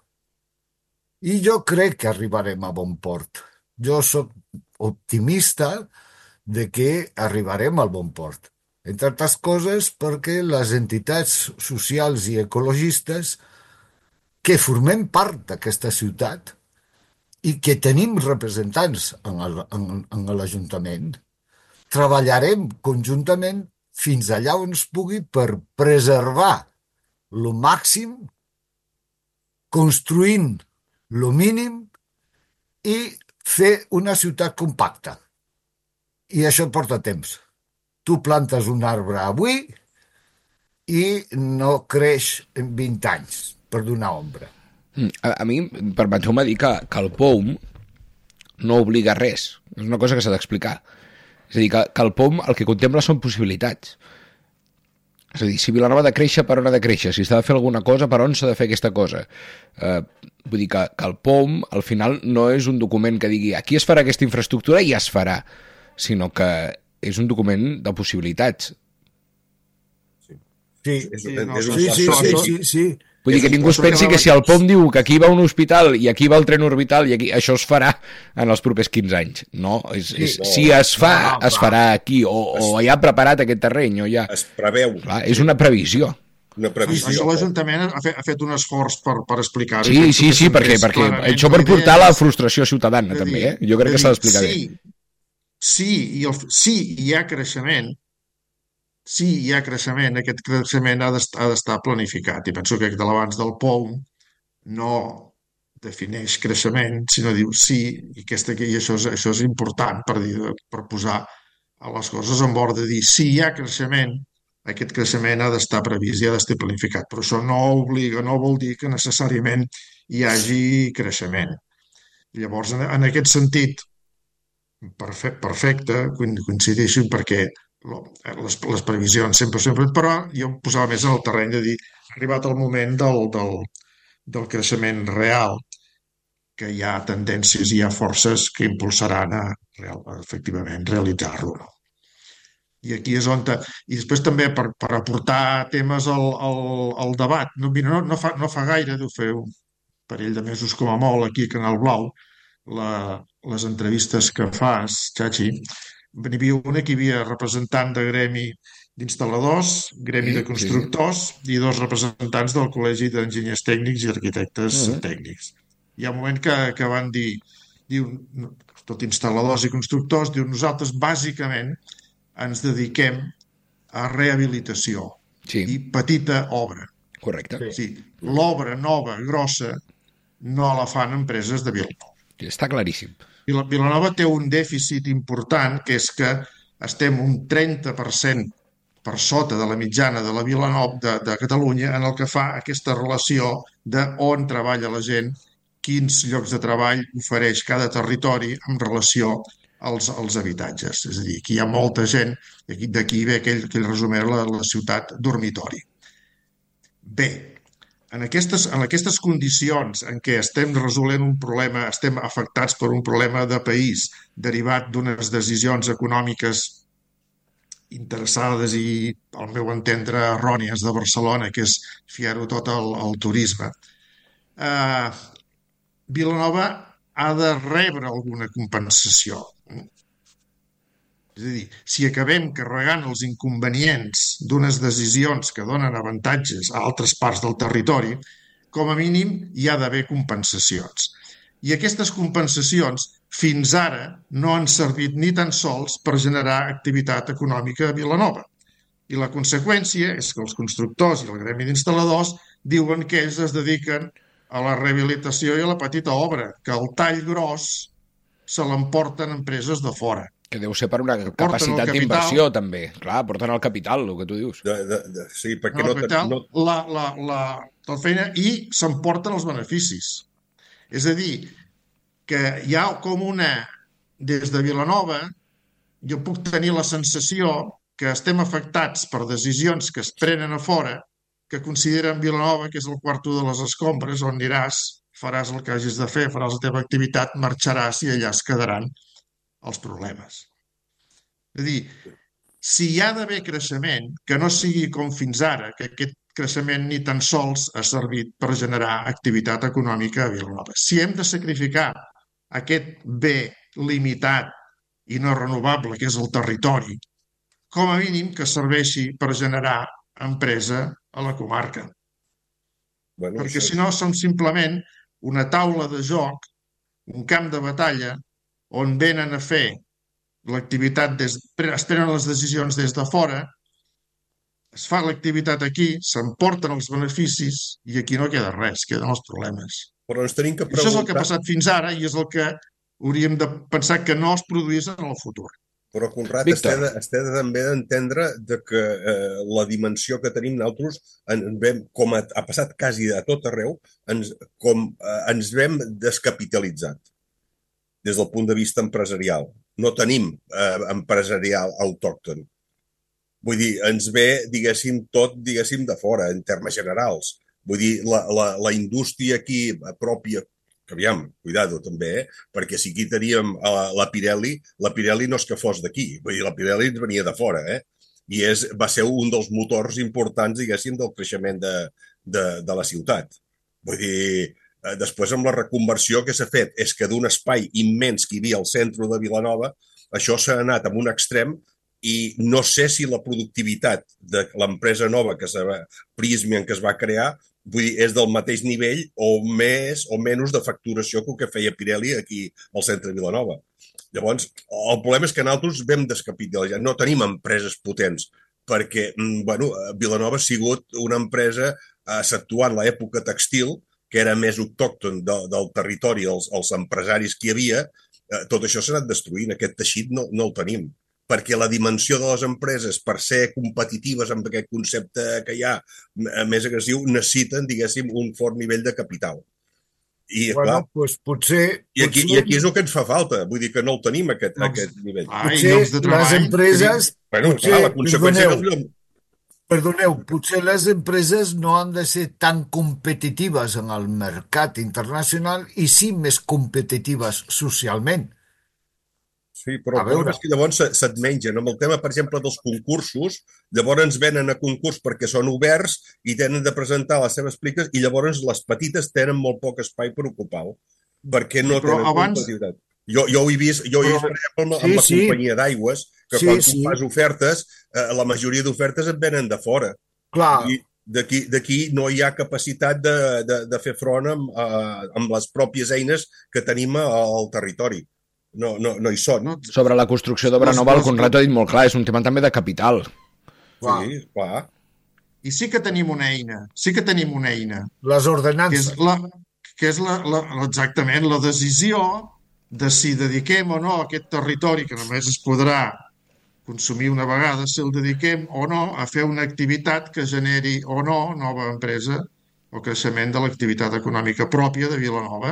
I jo crec que arribarem a bon port. Jo sóc optimista de que arribarem al bon port. Entre altres coses perquè les entitats socials i ecologistes que formem part d'aquesta ciutat i que tenim representants en l'Ajuntament, treballarem conjuntament fins allà on es pugui per preservar el màxim, construint el mínim i fer una ciutat compacta. I això porta temps. Tu plantes un arbre avui i no creix en vint anys per donar ombra. A, a mi, permeteu-me dir que, que el P O M no obliga a res. És una cosa que s'ha d'explicar. És a dir, que, que el P O M el que contempla són possibilitats. És a dir, si Vilanova ha de créixer, per on ha de créixer? Si s'ha de fer alguna cosa, per on s'ha de fer aquesta cosa? Eh, vull dir que, que el P O M, al final, no és un document que digui aquí es farà aquesta infraestructura i es farà, sinó que és un document de possibilitats. Sí, És, sí, és, no, és un sí, pas- sí, sí, sí, sí. Vull dir que ningú es pensi que si el P O M diu que aquí va un hospital i aquí va el tren orbital i aquí, això es farà en els propers quinze anys. No, és, és, no. si es fa, No, es farà aquí, o, o ja ha preparat aquest terreny, o ja... Es preveu Clar, és una previsió. una previsió. Això l'Ajuntament ha, fet, ha fet un esforç per, per explicar-ho. Sí, Penso sí, que sí, perquè, s'entén perquè clarament això per la idea portar la és- frustració ciutadana, de també, dir- eh? Jo crec de que s'ha dir, d'explicar sí, bé. Sí, i el, sí, hi ha creixement, sí, hi ha creixement, aquest creixement ha d'estar ha d'estar planificat. I penso que de l'abans del P O M no defineix creixement, sinó diu sí, i, aquesta, i això, és, això és important per, dir, per posar a les coses en ordre, de dir sí, hi ha creixement, aquest creixement ha d'estar previst i ha d'estar planificat, però això no obliga, no vol dir que necessàriament hi hagi creixement. Llavors, en, en aquest sentit, perfecte, perfecte coincideixo perquè les, les previsions sempre sempre, però jo em posava més en el terreny de dir, ha arribat el moment del, del, del creixement real, que hi ha tendències, hi ha forces que impulsaran a, real, efectivament, realitzar-lo. No? I aquí és on... Te... I després també per, per aportar temes al, al, al debat. No, mira, no, no, fa, no fa gaire, deu fer un parell de mesos com a molt aquí a Canal Blau, la, les entrevistes que fas, Chachi, n'hi havia una que hi havia representant de gremi d'instal·ladors, gremi Sí, de constructors i dos representants del Col·legi d'Enginyers Tècnics i Arquitectes Mhm. Tècnics. Hi ha un moment que, que van dir, diu, tot instal·ladors i constructors, diu, nosaltres bàsicament ens dediquem a rehabilitació Sí, i petita obra. correcte. Sí. Sí, l'obra nova, grossa, no la fan empreses de Vilanova. Està claríssim. Vila- Vilanova té un dèficit important, que és que estem un trenta per cent per sota de la mitjana de la Vilanova de, de Catalunya en el que fa aquesta relació de on treballa la gent, quins llocs de treball ofereix cada territori en relació als, als habitatges. És a dir, aquí hi ha molta gent, i aquí- d'aquí ve aquell, aquell resum era la, la ciutat dormitori. Bé, en aquestes, en aquestes condicions en què estem resolent un problema, estem afectats per un problema de país derivat d'unes decisions econòmiques interessades i, al meu entendre, errònies de Barcelona, que és fiar-ho tot al, al turisme. Eh, Vilanova ha de rebre alguna compensació. És a dir, si acabem carregant els inconvenients d'unes decisions que donen avantatges a altres parts del territori, com a mínim hi ha d'haver compensacions. I aquestes compensacions fins ara no han servit ni tan sols per generar activitat econòmica a Vilanova. I la conseqüència és que els constructors i el gremi d'instal·ladors diuen que ells es dediquen a la rehabilitació i a la petita obra, que el tall gros se l'emporten empreses de fora. Que deu ser per una capacitat d'inversió, també. Clar, porten el capital, el que tu dius. De, de, de, sí, perquè no, no... capital, no... La, la, la, la feina i s'emporten els beneficis. És a dir, que hi ha com una... Des de Vilanova, jo puc tenir la sensació que estem afectats per decisions que es prenen a fora, que consideren Vilanova, que és el quarto de les escombres, on aniràs, faràs el que hagis de fer, faràs la teva activitat, marxaràs i allà es quedaran els problemes. És a dir, si hi ha d'haver creixement, que no sigui com fins ara, que aquest creixement ni tan sols ha servit per generar activitat econòmica a Vilanova. Si hem de sacrificar aquest bé limitat i no renovable, que és el territori, com a mínim que serveixi per generar empresa a la comarca. Bueno, Perquè això... si no som simplement una taula de joc, un camp de batalla, on venen a fer l'activitat, des, es prenen les decisions des de fora, es fa l'activitat aquí, s'emporten els beneficis i aquí no queda res, queden els problemes. Però ens tenim que preguntar... Això és el que ha passat fins ara i és el que hauríem de pensar que no es produís en el futur. Però, Conrad, has de també d'entendre de que eh, la dimensió que tenim nosaltres, en, en, com ha, ha passat quasi a tot arreu, ens, com eh, ens vam descapitalitzat des del punt de vista empresarial. No tenim eh, empresarial autòcton. Vull dir, ens ve, diguéssim, tot, diguéssim, de fora, en termes generals. Vull dir, la, la, la indústria aquí pròpia, que aviam, cuidado també, eh? Perquè si aquí teníem la, la Pirelli, la Pirelli no és que fos d'aquí, vull dir, la Pirelli ens venia de fora, eh? I és, va ser un dels motors importants, diguéssim, del creixement de, de, de la ciutat. Vull dir, després amb la reconversió que s'ha fet és que d'un espai immens que hi havia al centre de Vilanova, això s'ha anat a un extrem i no sé si la productivitat de l'empresa nova, que es va, Prysmian, que es va crear, vull dir, és del mateix nivell o més o menys de facturació que el que feia Pirelli aquí al centre de Vilanova. Llavors, el problema és que nosaltres vam descapitalitzar, no tenim empreses potents, perquè, bueno, Vilanova ha sigut una empresa, exceptuant l'època textil, que era més autòcton de, del territori, els, els empresaris que hi havia, eh, tot això s'ha anat destruint, aquest teixit no, no el tenim. Perquè la dimensió de les empreses, per ser competitives amb aquest concepte que hi ha més agressiu, necessiten, diguéssim, un fort nivell de capital. I, bueno, clar, pues potser, i, aquí, potser... I aquí és el que ens fa falta, vull dir que no el tenim, aquest, no, aquest nivell. Potser les empreses... Bueno, potser, clar, la conseqüència... perdoneu, perdoneu, potser les empreses no han de ser tan competitives en el mercat internacional i sí més competitives socialment. Sí, però el problema és que llavors se't mengen. Amb el tema, per exemple, dels concursos, llavors ens venen a concurs perquè són oberts i tenen de presentar les seves pliques i llavors les petites tenen molt poc espai per ocupar-ho, perquè no però tenen abans... competitivitat. Jo, jo ho he vist, jo ho he vist per exemple, amb, sí, amb la sí. companyia d'aigües, que sí, quan sí. tu fas ofertes, eh, la majoria d'ofertes et venen de fora. Clar. I d'aquí no hi ha capacitat de, de, de fer front amb, eh, amb les pròpies eines que tenim al territori. No, no, no hi són. Sobre la construcció d'obra nova, el Conrad ha dit molt clar, és un tema també de capital. Sí, clar. I sí que tenim una eina, sí que tenim una eina. Les ordenances. Que és, la, que és la, la, exactament la decisió de si dediquem o no a aquest territori, que només es podrà consumir una vegada, si el dediquem o no a fer una activitat que generi o no nova empresa o creixement de l'activitat econòmica pròpia de Vilanova.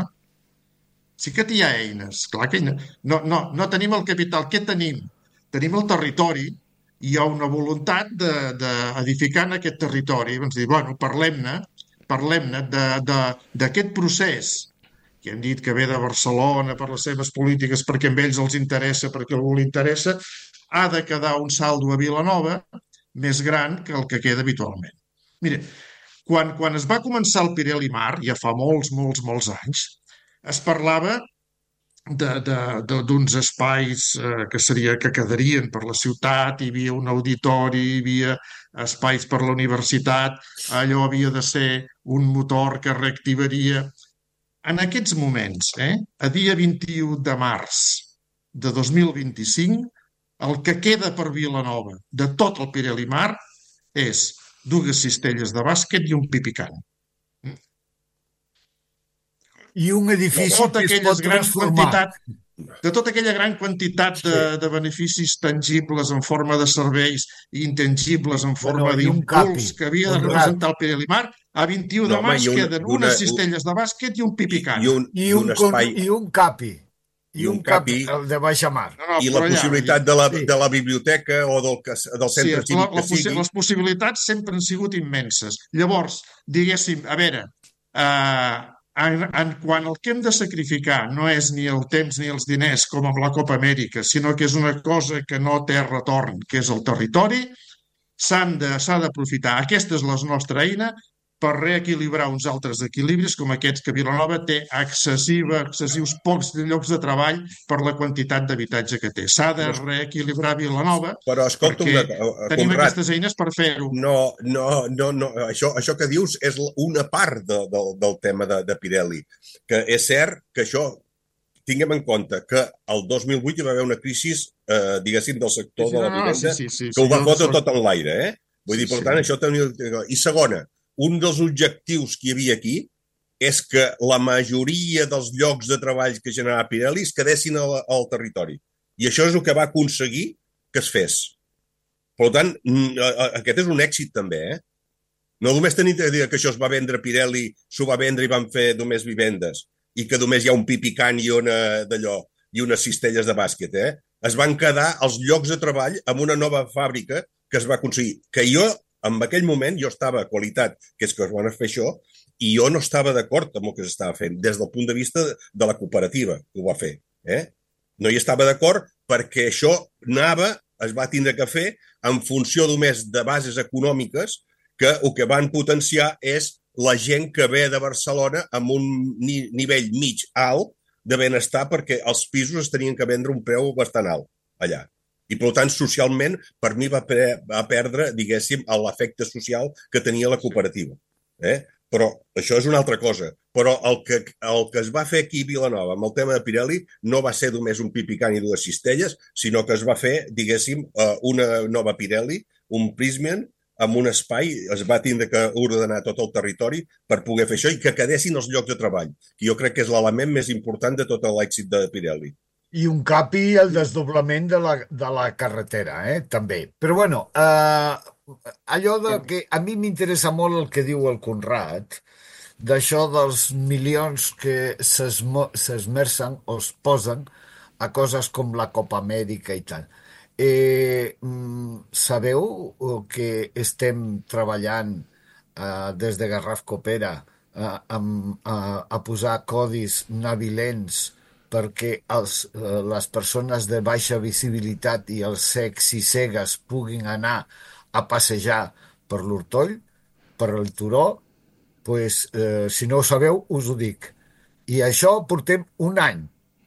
Sí que hi ha eines, clar que no, no, no tenim el capital. Què tenim? Tenim el territori i hi ha una voluntat d'edificar en aquest territori. Ens dir, bueno, parlem-ne, parlem-ne d'aquest procés que hem dit que ve de Barcelona per les seves polítiques, perquè a ells els interessa, perquè a algú li interessa, ha de quedar un saldo a Vilanova més gran que el que queda habitualment. Mira, quan, quan es va començar el Pirelli Mar, ja fa molts, molts, molts anys, es parlava d'uns espais eh, que, seria, que quedarien per la ciutat, hi havia un auditori, hi havia espais per la universitat, allò havia de ser un motor que reactivaria. En aquests moments, eh, a dia vint-i-u de març de dos mil vint-i-cinc, el que queda per Vilanova de tot el Pirelli Mar és dues cistelles de bàsquet i un pipicant. I un edifici Tota que es aquella pot gran transformar. quantitat, de tota aquella gran quantitat de, Sí. de beneficis tangibles en forma de serveis i intangibles en forma Bueno, i un capi, d'impuls que havia de Conrad. representar el Pirelli Mar, a vint-i-u de No, home, març i un- queden i una- unes cistelles de bàsquet i un I, pipicant. i, un, I i un, un con- espai i un capi. I, I un un capi, capi. el de baixa mar. No, no, i la però allà, possibilitat de la, Sí. de la biblioteca o del, cas- del Sí, centre la, cívic la, que possi- sigui. les possibilitats sempre han sigut immenses. Llavors, diguéssim, a veure, eh, en, en quan el que hem de sacrificar no és ni el temps ni els diners com amb la Copa Amèrica, sinó que és una cosa que no té retorn, que és el territori, s'han de, s'ha d'aprofitar. Aquesta és la nostra eina per reequilibrar uns altres equilibris com aquests que Vilanova té excessiva, excessius pocs llocs de treball per la quantitat d'habitatge que té. S'ha de reequilibrar Vilanova Però escolta, perquè una, co- tenim Conrad, aquestes eines per fer-ho. no, no, no, no. Això, això que dius és una part de, de, del tema de, de Pirelli, que és cert que això, tinguem en compte que el dos mil vuit hi va haver una crisi, eh, diguéssim, del sector Sí, sí, de la no, no, vivenda, sí, sí, sí, que ho sí, va jo fotre soc- tot en l'aire, eh? Vull Sí, dir, per sí. tant, això tenia... I segona, un dels objectius que hi havia aquí és que la majoria dels llocs de treball que generava Pirelli es quedessin al, al territori. I això és el que va aconseguir que es fes. Per tant, mm, a- a- aquest és un èxit també, eh? No només tenir de dir que això es va vendre Pirelli, s'ho va vendre i van fer només vivendes, i que només hi ha un pipicant i una d'allò, i unes cistelles de bàsquet, eh? Es van quedar els llocs de treball amb una nova fàbrica que es va aconseguir. Que jo, en aquell moment, jo estava a qualitat, que és que es van fer això, i jo no estava d'acord amb el que s'estava fent, des del punt de vista de la cooperativa que ho va fer. Eh? No hi estava d'acord perquè això anava, es va tindre que fer en funció només de bases econòmiques que el que van potenciar és la gent que ve de Barcelona amb un ni nivell mig alt de benestar perquè els pisos es tenien que vendre a un preu bastant alt allà. I, per tant, socialment, per mi va, pre va perdre, diguéssim, l'efecte social que tenia la cooperativa. Eh? Però això és una altra cosa. Però el que, el que es va fer aquí a Vilanova amb el tema de Pirelli no va ser només un pipicant i dues cistelles, sinó que es va fer, diguéssim, una nova Pirelli, un Prysmian, amb un espai, es va tindre que ordenar tot el territori per poder fer això i que quedessin els llocs de treball, que jo crec que és l'element més important de tot l'èxit de Pirelli. I un capi el desdoblament de la, de la carretera, eh? també. Però bueno, eh, allò de que a mi m'interessa molt el que diu el Conrad, d'això dels milions que s'esmercen o es posen a coses com la Copa Amèrica i tal. Eh, sabeu que estem treballant eh, des de Garraf Copera eh, amb, a, a posar codis navilents perquè els, eh, les persones de baixa visibilitat i els cecs i cegues puguin anar a passejar per l'Hortoll, per el Turó? Pues, eh, si no ho sabeu, us ho dic. I això portem un any.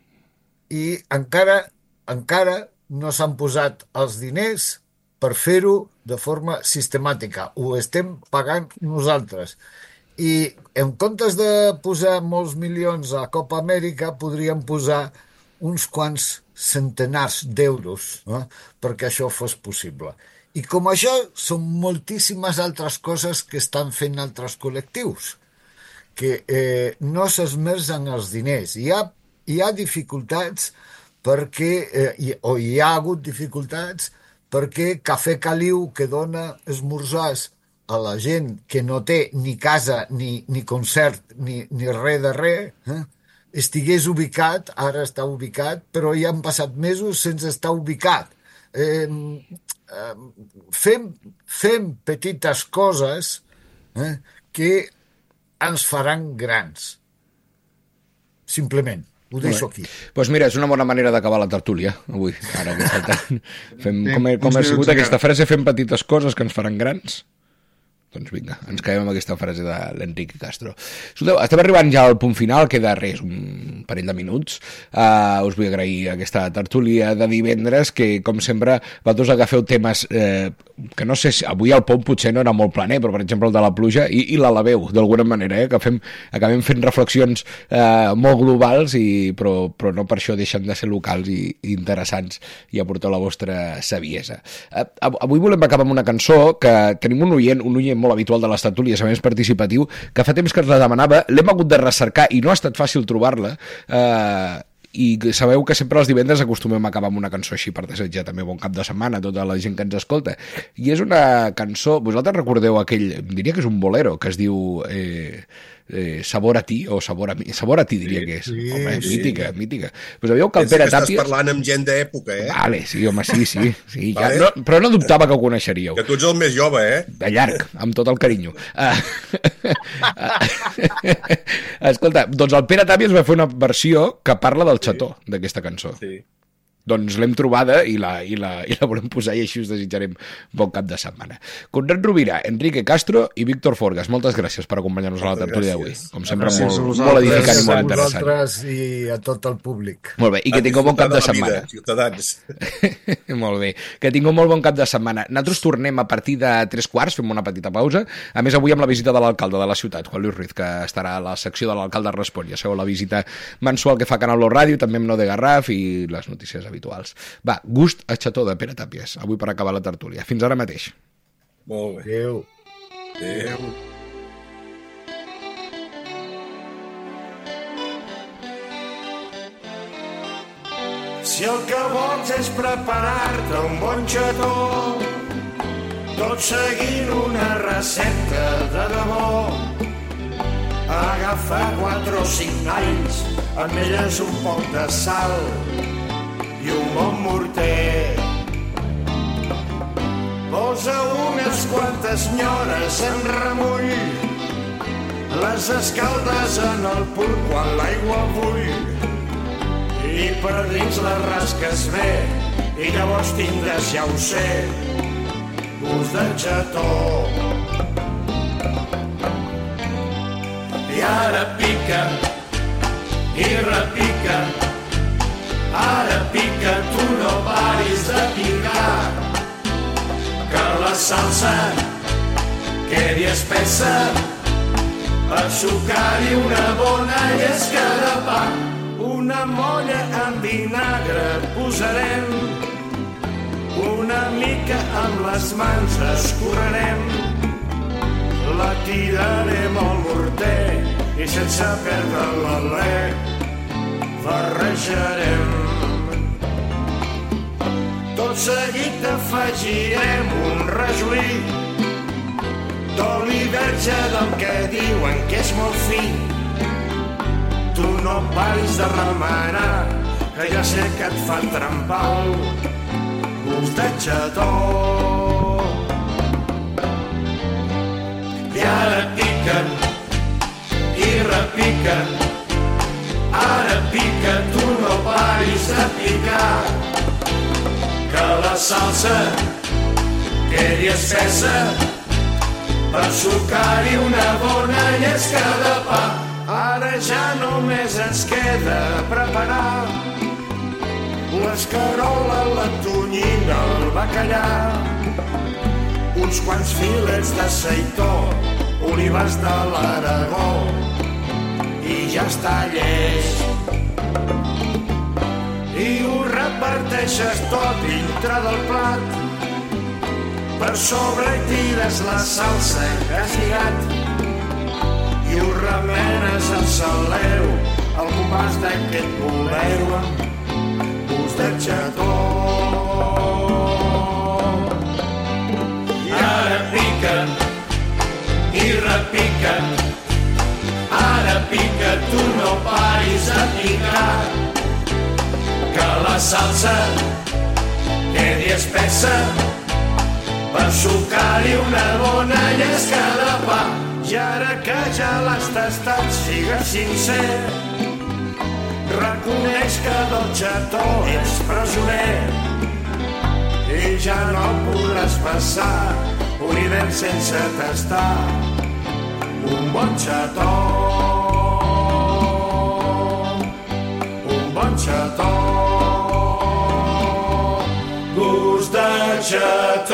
I encara, encara no s'han posat els diners per fer-ho de forma sistemàtica. Ho estem pagant nosaltres. I en comptes de posar molts milions a Copa Amèrica, podríem posar uns quants centenars d'euros, eh, perquè això fos possible. I com això, són moltíssimes altres coses que estan fent altres col·lectius, que eh, no s'esmercen els diners. Hi ha, hi ha dificultats perquè, eh, hi, o hi ha hagut dificultats perquè Cafè Caliu, que dona esmorzars a la gent que no té ni casa, ni, ni concert, ni, ni res de res, eh, estigués ubicat, ara està ubicat, però ja han passat mesos sense estar ubicat. Eh, eh, fem, fem petites coses eh, que ens faran grans. Simplement. Ho deixo aquí. Doncs pues mira, és una bona manera d'acabar la tertúlia, avui. Ara que falta... Fem, com, he, com ha sigut aquesta frase, fem petites coses que ens faran grans. Doncs vinga, ens quedem amb aquesta frase de l'Enrique Castro. Escolteu, estem arribant ja al punt final, queda res, un parell de minuts. Uh, us vull agrair aquesta tertúlia de divendres, que com sempre vosaltres agafeu temes eh, que no sé si avui el pont potser no era molt planer, però per exemple el de la pluja, i, i l'alabeu d'alguna manera, eh, que fem, acabem fent reflexions eh, molt globals, i, però, però no per això deixen de ser locals i, i interessants, i aportar la vostra saviesa. Uh, avui volem acabar amb una cançó que tenim un oient, un oient molt habitual de les tertúlies, a més participatiu, que fa temps que ens la demanava, l'hem hagut de recercar i no ha estat fàcil trobar-la, eh, i sabeu que sempre els divendres acostumem a acabar amb una cançó així per desitjar també bon cap de setmana a tota la gent que ens escolta, i és una cançó, vosaltres recordeu aquell, diria que és un bolero, que es diu eh, eh, Sabor a ti, o Sabor a mi, Sabor a ti diria sí, que és, sí, home, sí. mítica, mítica. Pues sabeu que el Pere que estàs Tàpies... parlant amb gent d'època, eh? Vale, sí, home, sí, sí, sí ja, Vale. no, però no dubtava que ho coneixeríeu. Que tu ets el més jove, eh? De llarg, amb tot el carinyo. Uh, escolta, doncs el Pere Tàpies va fer una versió que parla del xató, d'aquesta cançó. Sí. Doncs l'hem trobada i la, i, la, i la volem posar, i així us desitjarem bon cap de setmana. Conrad Rovira, Enrique Castro i Víctor Forgas, moltes gràcies per acompanyar-nos a la tertúlia d'avui. Com sempre, Gràcies a molt, vosaltres. molt edificant i molt A interessant. vosaltres i a tot el públic. Molt bé, i que tingueu bon cap de setmana. Vida, ciutadans. Molt bé, que tingueu molt bon cap de setmana. Nosaltres tornem a partir de tres quarts, fem una petita pausa. A més, avui amb la visita de l'alcalde de la ciutat, Juan Luis Ruiz, que estarà a la secció de l'alcalde Respon. Ja sabeu, la visita mensual que fa Canal Blau Ràdio, també amb No de Garraf i les notícies habituals. Va, gust a xató de Pere Tàpies, avui per acabar la tertúlia. Fins ara mateix. Molt bé. Adéu. Adéu. Si el que vols és preparar-te un bon xató, tot seguint una recepta de debò, agafa quatre o cinc alls, ametlles un poc de sal i un bon morter. Posa unes quantes nyores en remull, les escaldes en el pur quan l'aigua bull, i per dins les rasques bé, i llavors tindràs, ja ho sé, gust de xató. I ara pica, i repica, ara pica, tu no paris de picar, que la salsa quedi espessa, per sucar-hi una bona llesca de pa. Una molla amb vinagre posarem, una mica amb les mans escorrerem, la tirarem al morter i sense perdre l'alè barrejarem. Tot seguit afegirem un rajolí d'oli verge del que diuen que és molt fi. Tu no paris de remenar, que ja sé que et fa trempar el gust de xató. I ara piquen i repiquen, ara pica, tu no paris de picar, que la salsa quedi espessa, per sucar-hi una bona llesca de pa. Ara ja només ens queda preparar l'escarola, la tonyina, el bacallà, uns quants filets de seitó, olives de l'Aragó, i ja està llest. I ho reparteixes tot dintre del plat, per sobre hi tires la salsa que has lligat, i ho remenes al saleu, al compàs d'aquest bolero amb gust de xató. I ara piquen i repiquen, ara pica, tu no paris de picar, que la salsa quedi espessa, per sucar-hi una bona llesca de pa. I ara que ja l'has tastat, sigues sincer, reconeix que del xató ets presoner i ja no podràs passar un hivern sense tastar un bon xató, un bon xató, gust de xató.